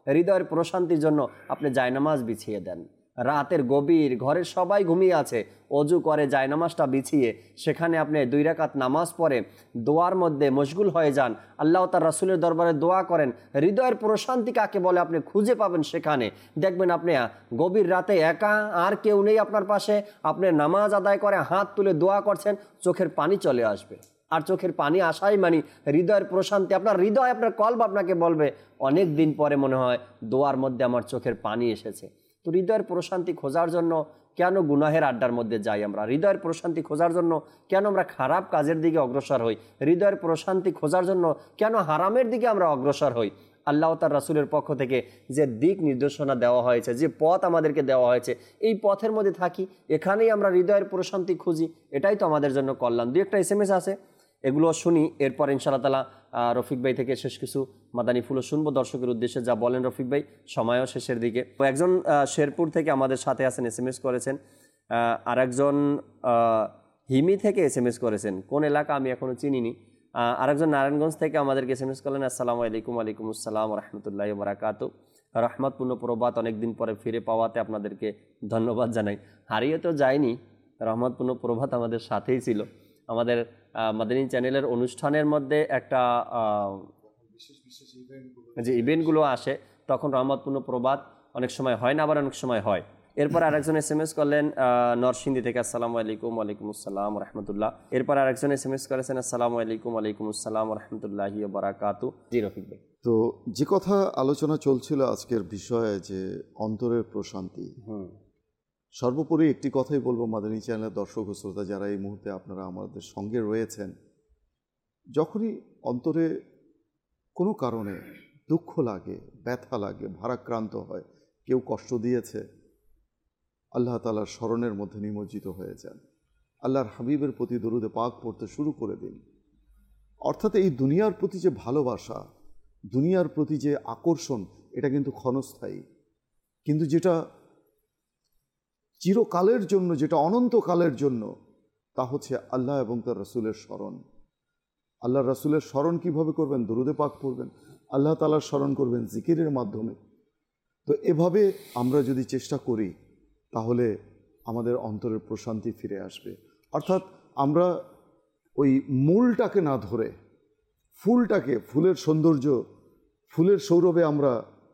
হৃদয়ের প্রশান্তির জন্য আপনি জায়নামাজ বিছিয়ে দেন। রাতের গভীর, ঘরের সবাই ঘুমিয়ে আছে, অজু করে জায়নামাজটা বিছিয়ে সেখানে আপনি দুই রাকাত নামাজ পড়ে দোয়ার মধ্যে মশগুল হয়ে যান, আল্লাহ তার রাসূলের দরবারে দোয়া করেন। হৃদয়ের প্রশান্তি কাকে বলে আপনি খুঁজে পাবেন সেখানে। দেখবেন আপনি গভীর রাতে একা, আর কেউ নেই আপনার পাশে, আপনি নামাজ আদায় করে হাত তুলে দোয়া করছেন, চোখের পানি চলে আসবে। আর চোখের পানি আসাই মানে হৃদয়ের প্রশান্তি। আপনার হৃদয়, আপনার কল্প আপনাকে বলবে অনেক দিন পরে মনে হয় দোয়ার মধ্যে আমার চোখের পানি এসেছে। তো হৃদয়ের প্রশান্তি খোঁজার জন্য কেন গুনাহের আড্ডার মধ্যে যাই আমরা? হৃদয়ের প্রশান্তি খোঁজার জন্য কেন আমরা খারাপ কাজের দিকে অগ্রসর হই? হৃদয়ের প্রশান্তি খোঁজার জন্য কেন হারামের দিকে আমরা অগ্রসর হই? আল্লাহ তার রাসূলের পক্ষ থেকে যে দিক নির্দেশনা দেওয়া হয়েছে, যে পথ আমাদেরকে দেওয়া হয়েছে, এই পথের মধ্যে থাকি, এখানেই আমরা হৃদয়ের প্রশান্তি খুঁজি, এটাই তো আমাদের জন্য কল্যাণ। দুই একটা এস এম এস আছে, এগুলো শুনি, এরপর ইনশাআল্লাহ তাআলা রফিক ভাই থেকে শেষ কিছু মাদানী ফুলও শুনবো দর্শকের উদ্দেশ্যে। যা বলেন রফিক ভাই, সময়ও শেষের দিকে। তো একজন শেরপুর থেকে আমাদের সাথে আছেন, এস এম এস করেছেন। আর একজন হিমি থেকে এস এম এস করেছেন, কোন এলাকা আমি এখনও চিনিনি। আরেকজন নারায়ণগঞ্জ থেকে আমাদেরকে এস এম এস করলেন, আসসালামু আলাইকুম। আলাইকুম আসসালাম রহমতুল্লাহি ওয়া বারাকাতুহু। রহমতপূর্ণ প্রভাত অনেকদিন পরে ফিরে পাওয়াতে আপনাদেরকে ধন্যবাদ জানাই। হারিয়ে তো যায়নি, রহমতপূর্ণ প্রভাত আমাদের সাথেই ছিল। আমাদের মাদানী চ্যানেলের অনুষ্ঠানের মধ্যে একটা যে ইভেন্টগুলো আসে তখন রহমতপূর্ণ প্রভাত অনেক সময় হয় না, আবার অনেক সময় হয়। এরপর আরেকজন এস এম এস করলেন নরসিংদী থেকে, আসসালামু আলাইকুম। ওয়ালাইকুম আসসালাম রহমতুল্লাহ। এরপর আরেকজন এস এম এস করেছেন, আসসালামু আলাইকুম। ওয়ালাইকুম আসসালাম রহমতুল্লাহি ওয়া বারাকাতুহু। জি রফিক ভাই। তো যে কথা আলোচনা চলছিল আজকের বিষয়ে, যে অন্তরের প্রশান্তি, হুম সর্বোপরি একটি কথাই বলবো মাদানী চ্যানেলের দর্শক ও শ্রোতা যারা এই মুহূর্তে আপনারা আমাদের সঙ্গে রয়েছেন, যখনই অন্তরে কোনো কারণে দুঃখ লাগে, ব্যথা লাগে, ভারাক্রান্ত হয়, কেউ কষ্ট দিয়েছে, আল্লাহ তাআলার স্মরণের মধ্যে নিমজ্জিত হয়ে যান, আল্লাহর হাবিবের প্রতি দরুদে পাক পড়তে শুরু করে দিন। অর্থাৎ এই দুনিয়ার প্রতি যে ভালোবাসা, দুনিয়ার প্রতি যে আকর্ষণ, এটা কিন্তু ক্ষণস্থায়ী, কিন্তু যেটা চিরকালের জন্য, যেটা অনন্তকালের জন্য, তা হচ্ছে আল্লাহ এবং তার রাসূলের স্মরণ। আল্লাহ রাসূলের স্মরণ কিভাবে করবেন? দরুদে পাক পড়বেন, আল্লাহ তাআলার স্মরণ করবেন জিকিরের মাধ্যমে। তো এভাবে আমরা যদি চেষ্টা করি তাহলে আমাদের অন্তরের প্রশান্তি ফিরে আসবে। অর্থাৎ আমরা ওই মূলটাকে না ধরে ফুলটাকে, ফুলের সৌন্দর্য, ফুলের সৌরভে আমরা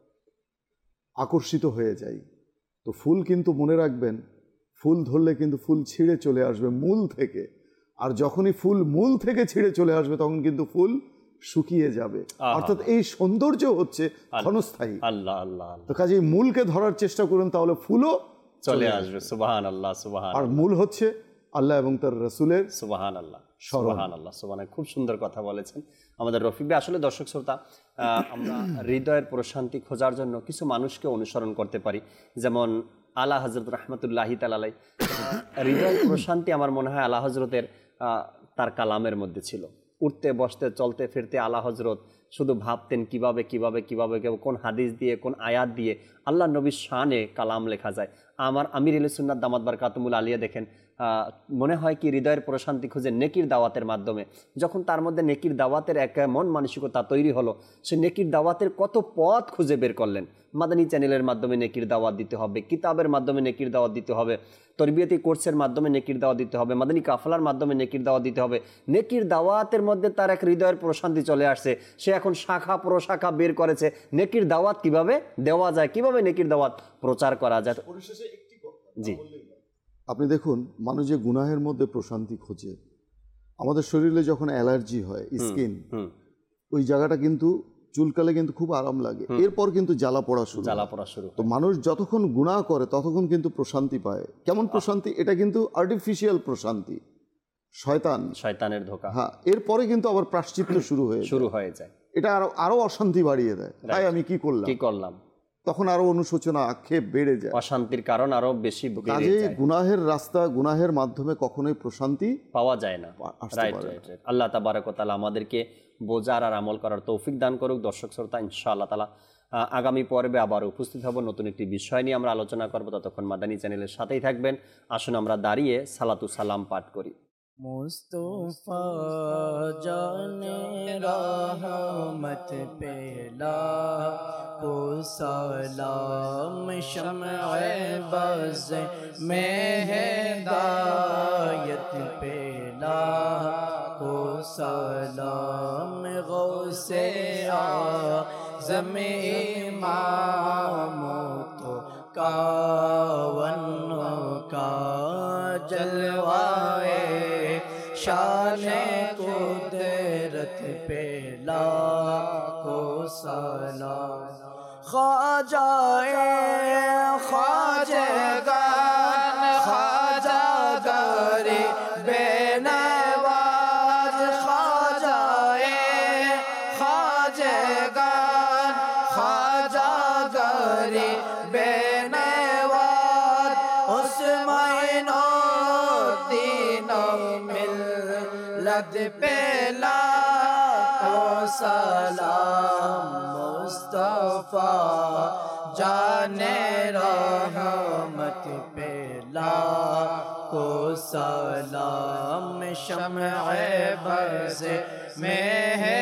আকর্ষিত হয়ে যাই। তো ফুল কিন্তু মনে রাখবেন, ফুল ধরলে কিন্তু ফুল ছিঁড়ে চলে আসবে মূল থেকে, আর যখনই ফুল মূল থেকে ছিঁড়ে চলে আসবে তখন কিন্তু ফুল শুকিয়ে যাবে। অর্থাৎ এই সৌন্দর্য হচ্ছে ক্ষণস্থায়ী। আল্লাহ আল্লাহ। তো কাজেই মূলকে ধরার চেষ্টা করুন, তাহলে ফুলও চলে আসবে। সুবহানাল্লাহ সুবহান। আর মূল হচ্ছে আল্লাহ এবং তার রাসূলের সুবহানাল্লাহ সুবহানাল্লাহ সুবহান। খুব সুন্দর কথা বলেছেন আমাদের রফিক ভাই। আসলে দর্শক শ্রোতা, আমরা হৃদয়ের প্রশান্তি খোঁজার জন্য কিছু মানুষকে অনুসরণ করতে পারি, যেমন আলা হযরত রাহমাতুল্লাহি তাআলা আলাইহি। হৃদয়ের প্রশান্তি আমার মনে হয় আলা হযরতের তার কালামের মধ্যে ছিল। উঠতে বসতে চলতে ফিরতে আলা হযরত শুধু ভাবতেন কিভাবে কিভাবে কিভাবে কোন হাদিস দিয়ে, কোন আয়াত দিয়ে আল্লাহ নবীর শানে কালাম লেখা যায়। আমার আমির আহলে সুন্নাত দামাত বারকাতুহুল আলিয়া দেখেন, মনে হয় কি হৃদয়ের প্রশান্তি খুঁজে নেকির দাওয়াতের মাধ্যমে। যখন তার মধ্যে নেকির দাওয়াতের এক মন মানসিকতা তৈরি হলো, সে নেকির দাওয়াতের কত পথ খুঁজে বের করলেন। মাদানী চ্যানেলের মাধ্যমে নেকির দাওয়াত দিতে হবে, কিতাবের মাধ্যমে নেকির দাওয়াত দিতে হবে, তরবিয়তি কোর্সের মাধ্যমে নেকির দাওয়াত দিতে হবে, মাদানী কাফলার মাধ্যমে নেকির দাওয়াত দিতে হবে। নেকির দাওয়াতের মধ্যে তার এক হৃদয়ের প্রশান্তি চলে আসছে। সে এখন শাখা প্রশাখা বের করেছে, নেকির দাওয়াত কিভাবে দেওয়া যায়, কিভাবে নেকির দাওয়াত প্রচার করা যায়। জি, আপনি দেখুন, মানুষ যে গুনাহের মধ্যে প্রশান্তি খোঁজে, আমাদের শরীরে যখন অ্যালার্জি হয়, স্কিন, ওই জায়গাটা কিন্তু চুলকালে কিন্তু খুব আরাম লাগে, এরপর কিন্তু জ্বালা পড়া শুরু জ্বালা পড়া শুরু। তো মানুষ যতক্ষণ গুনাহ করে ততক্ষণ কিন্তু প্রশান্তি পায়। কেমন প্রশান্তি? এটা কিন্তু আর্টিফিশিয়াল প্রশান্তি, শয়তান, শয়তানের ধোঁকা। হ্যাঁ, এরপরে কিন্তু আবার প্রায়শ্চিত্ত শুরু হয়ে শুরু হয়ে যায়। এটা আরো আরো অশান্তি বাড়িয়ে দেয়। তাই আমি কি করলাম কি করলাম তখন আরো অনুশোচনা, আক্ষেপ বেড়ে যায়, অশান্তির কারণ আরো বেশি বেড়ে কাজে যায়। গুনাহের রাস্তা, গুনাহের মাধ্যমে কখনোই প্রশান্তি পাওয়া যায় না। আসতে রাইট পারে না। Right right. আল্লাহ তাবারক ওয়া তাআলা আমাদেরকে বোঝার আর আমল করার তৌফিক দান করুক। দর্শক শ্রোতা, ইনশাআল্লাহ তাআলা আগামী পর্বে আবার উপস্থিত হব, নতুন একটি বিষয় নিয়ে আমরা আলোচনা করব। ততক্ষণ মাদানী চ্যানেলের সাথেই থাকবেন। আসুন আমরা দাঁড়িয়ে সালাতু সালাম পাঠ করি। मुस्तफा जाने रहमत पेला को सलाम शम्अ बज़ में हिदायत पे लाखो सलाम गौसे आज़म इमाम तो कावन का जलवाए शान कुदरत पे लाखो सलाम ख्वाजाए ख्वाजगान ख्वाजा गरी बेनवाज ख्वाजाए ख्वाजगान ख्वाजा गरी बेनवाज उस्माइनो तीनो मिल्लत पे लाखो सलाम मुस्तफा जाने रहमत पे लाखो सलाम शम्अ बज़ में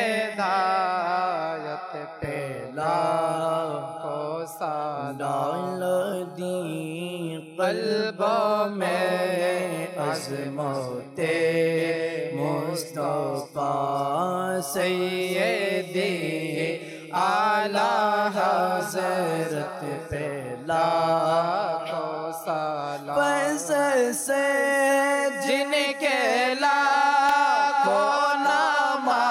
हिदायत पे लाखो सलाम डाल दी क़ल्बों में अज़मते मुस्तफा सैयदी आला हज़रत पे लाखो सलाम पैस से जिनके लाखों नामा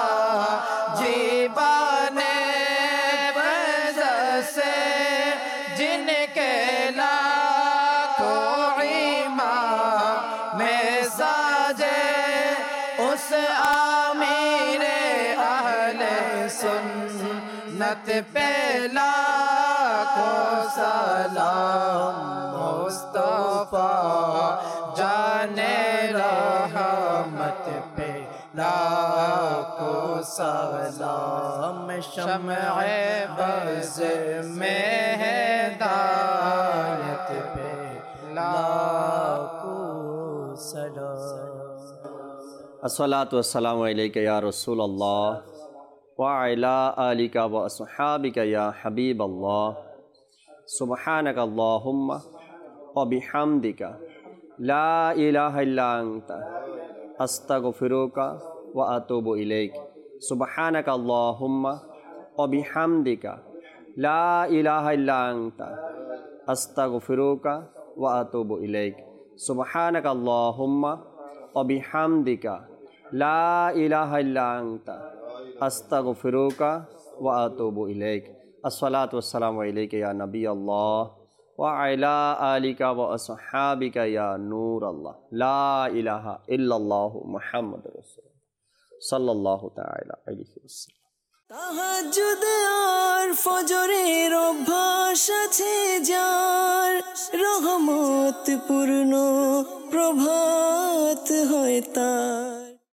जीवाने पैस से जिनके लाखों ईमान में साजे उस आमीरे अहले सुन्नत पे लाखो सलाम मुस्तफा जाने रहमत पे लाखो सलाम शम्अ बज़ में हिदायत पे लाखो सलाम। अस्सलातु वस्सलामु अलैका या रसूल अल्लाह व अला आलिका व अस्हाबिका या हबीब अल्लाह सुब्हानका अल्लाहुम्मा व बिहम्दिका ला इलाहा इल्ला अंता अस्तगफिरुका व अतूबु इलैक सुब्हानका अल्लाहुम्मा व बिहम्दिका ला इलाहा इल्ला अंता अस्तगफिरुका व अतूबु इलैक सुब्हानका अल्लाहुम्मा व बिहम्दिका ला इलाहा इल्ला अंता अस्तगफिरुका व अतूबु इलैक। अस्सलातु वस्सलामु अलैका या नबी अल्लाह व अला आलिका व अस्हाबिका या नूर अल्लाह ला इलाहा इल्लल्लाहु मुहम्मदुर रसूलुल्लाह सल्लल्लाहु ताला अलैहि वसल्लम। তাহাজ্জুদ আর ফজরের অভ্যাস আছে যার রহমত পূর্ণ প্রভাত হয় তার।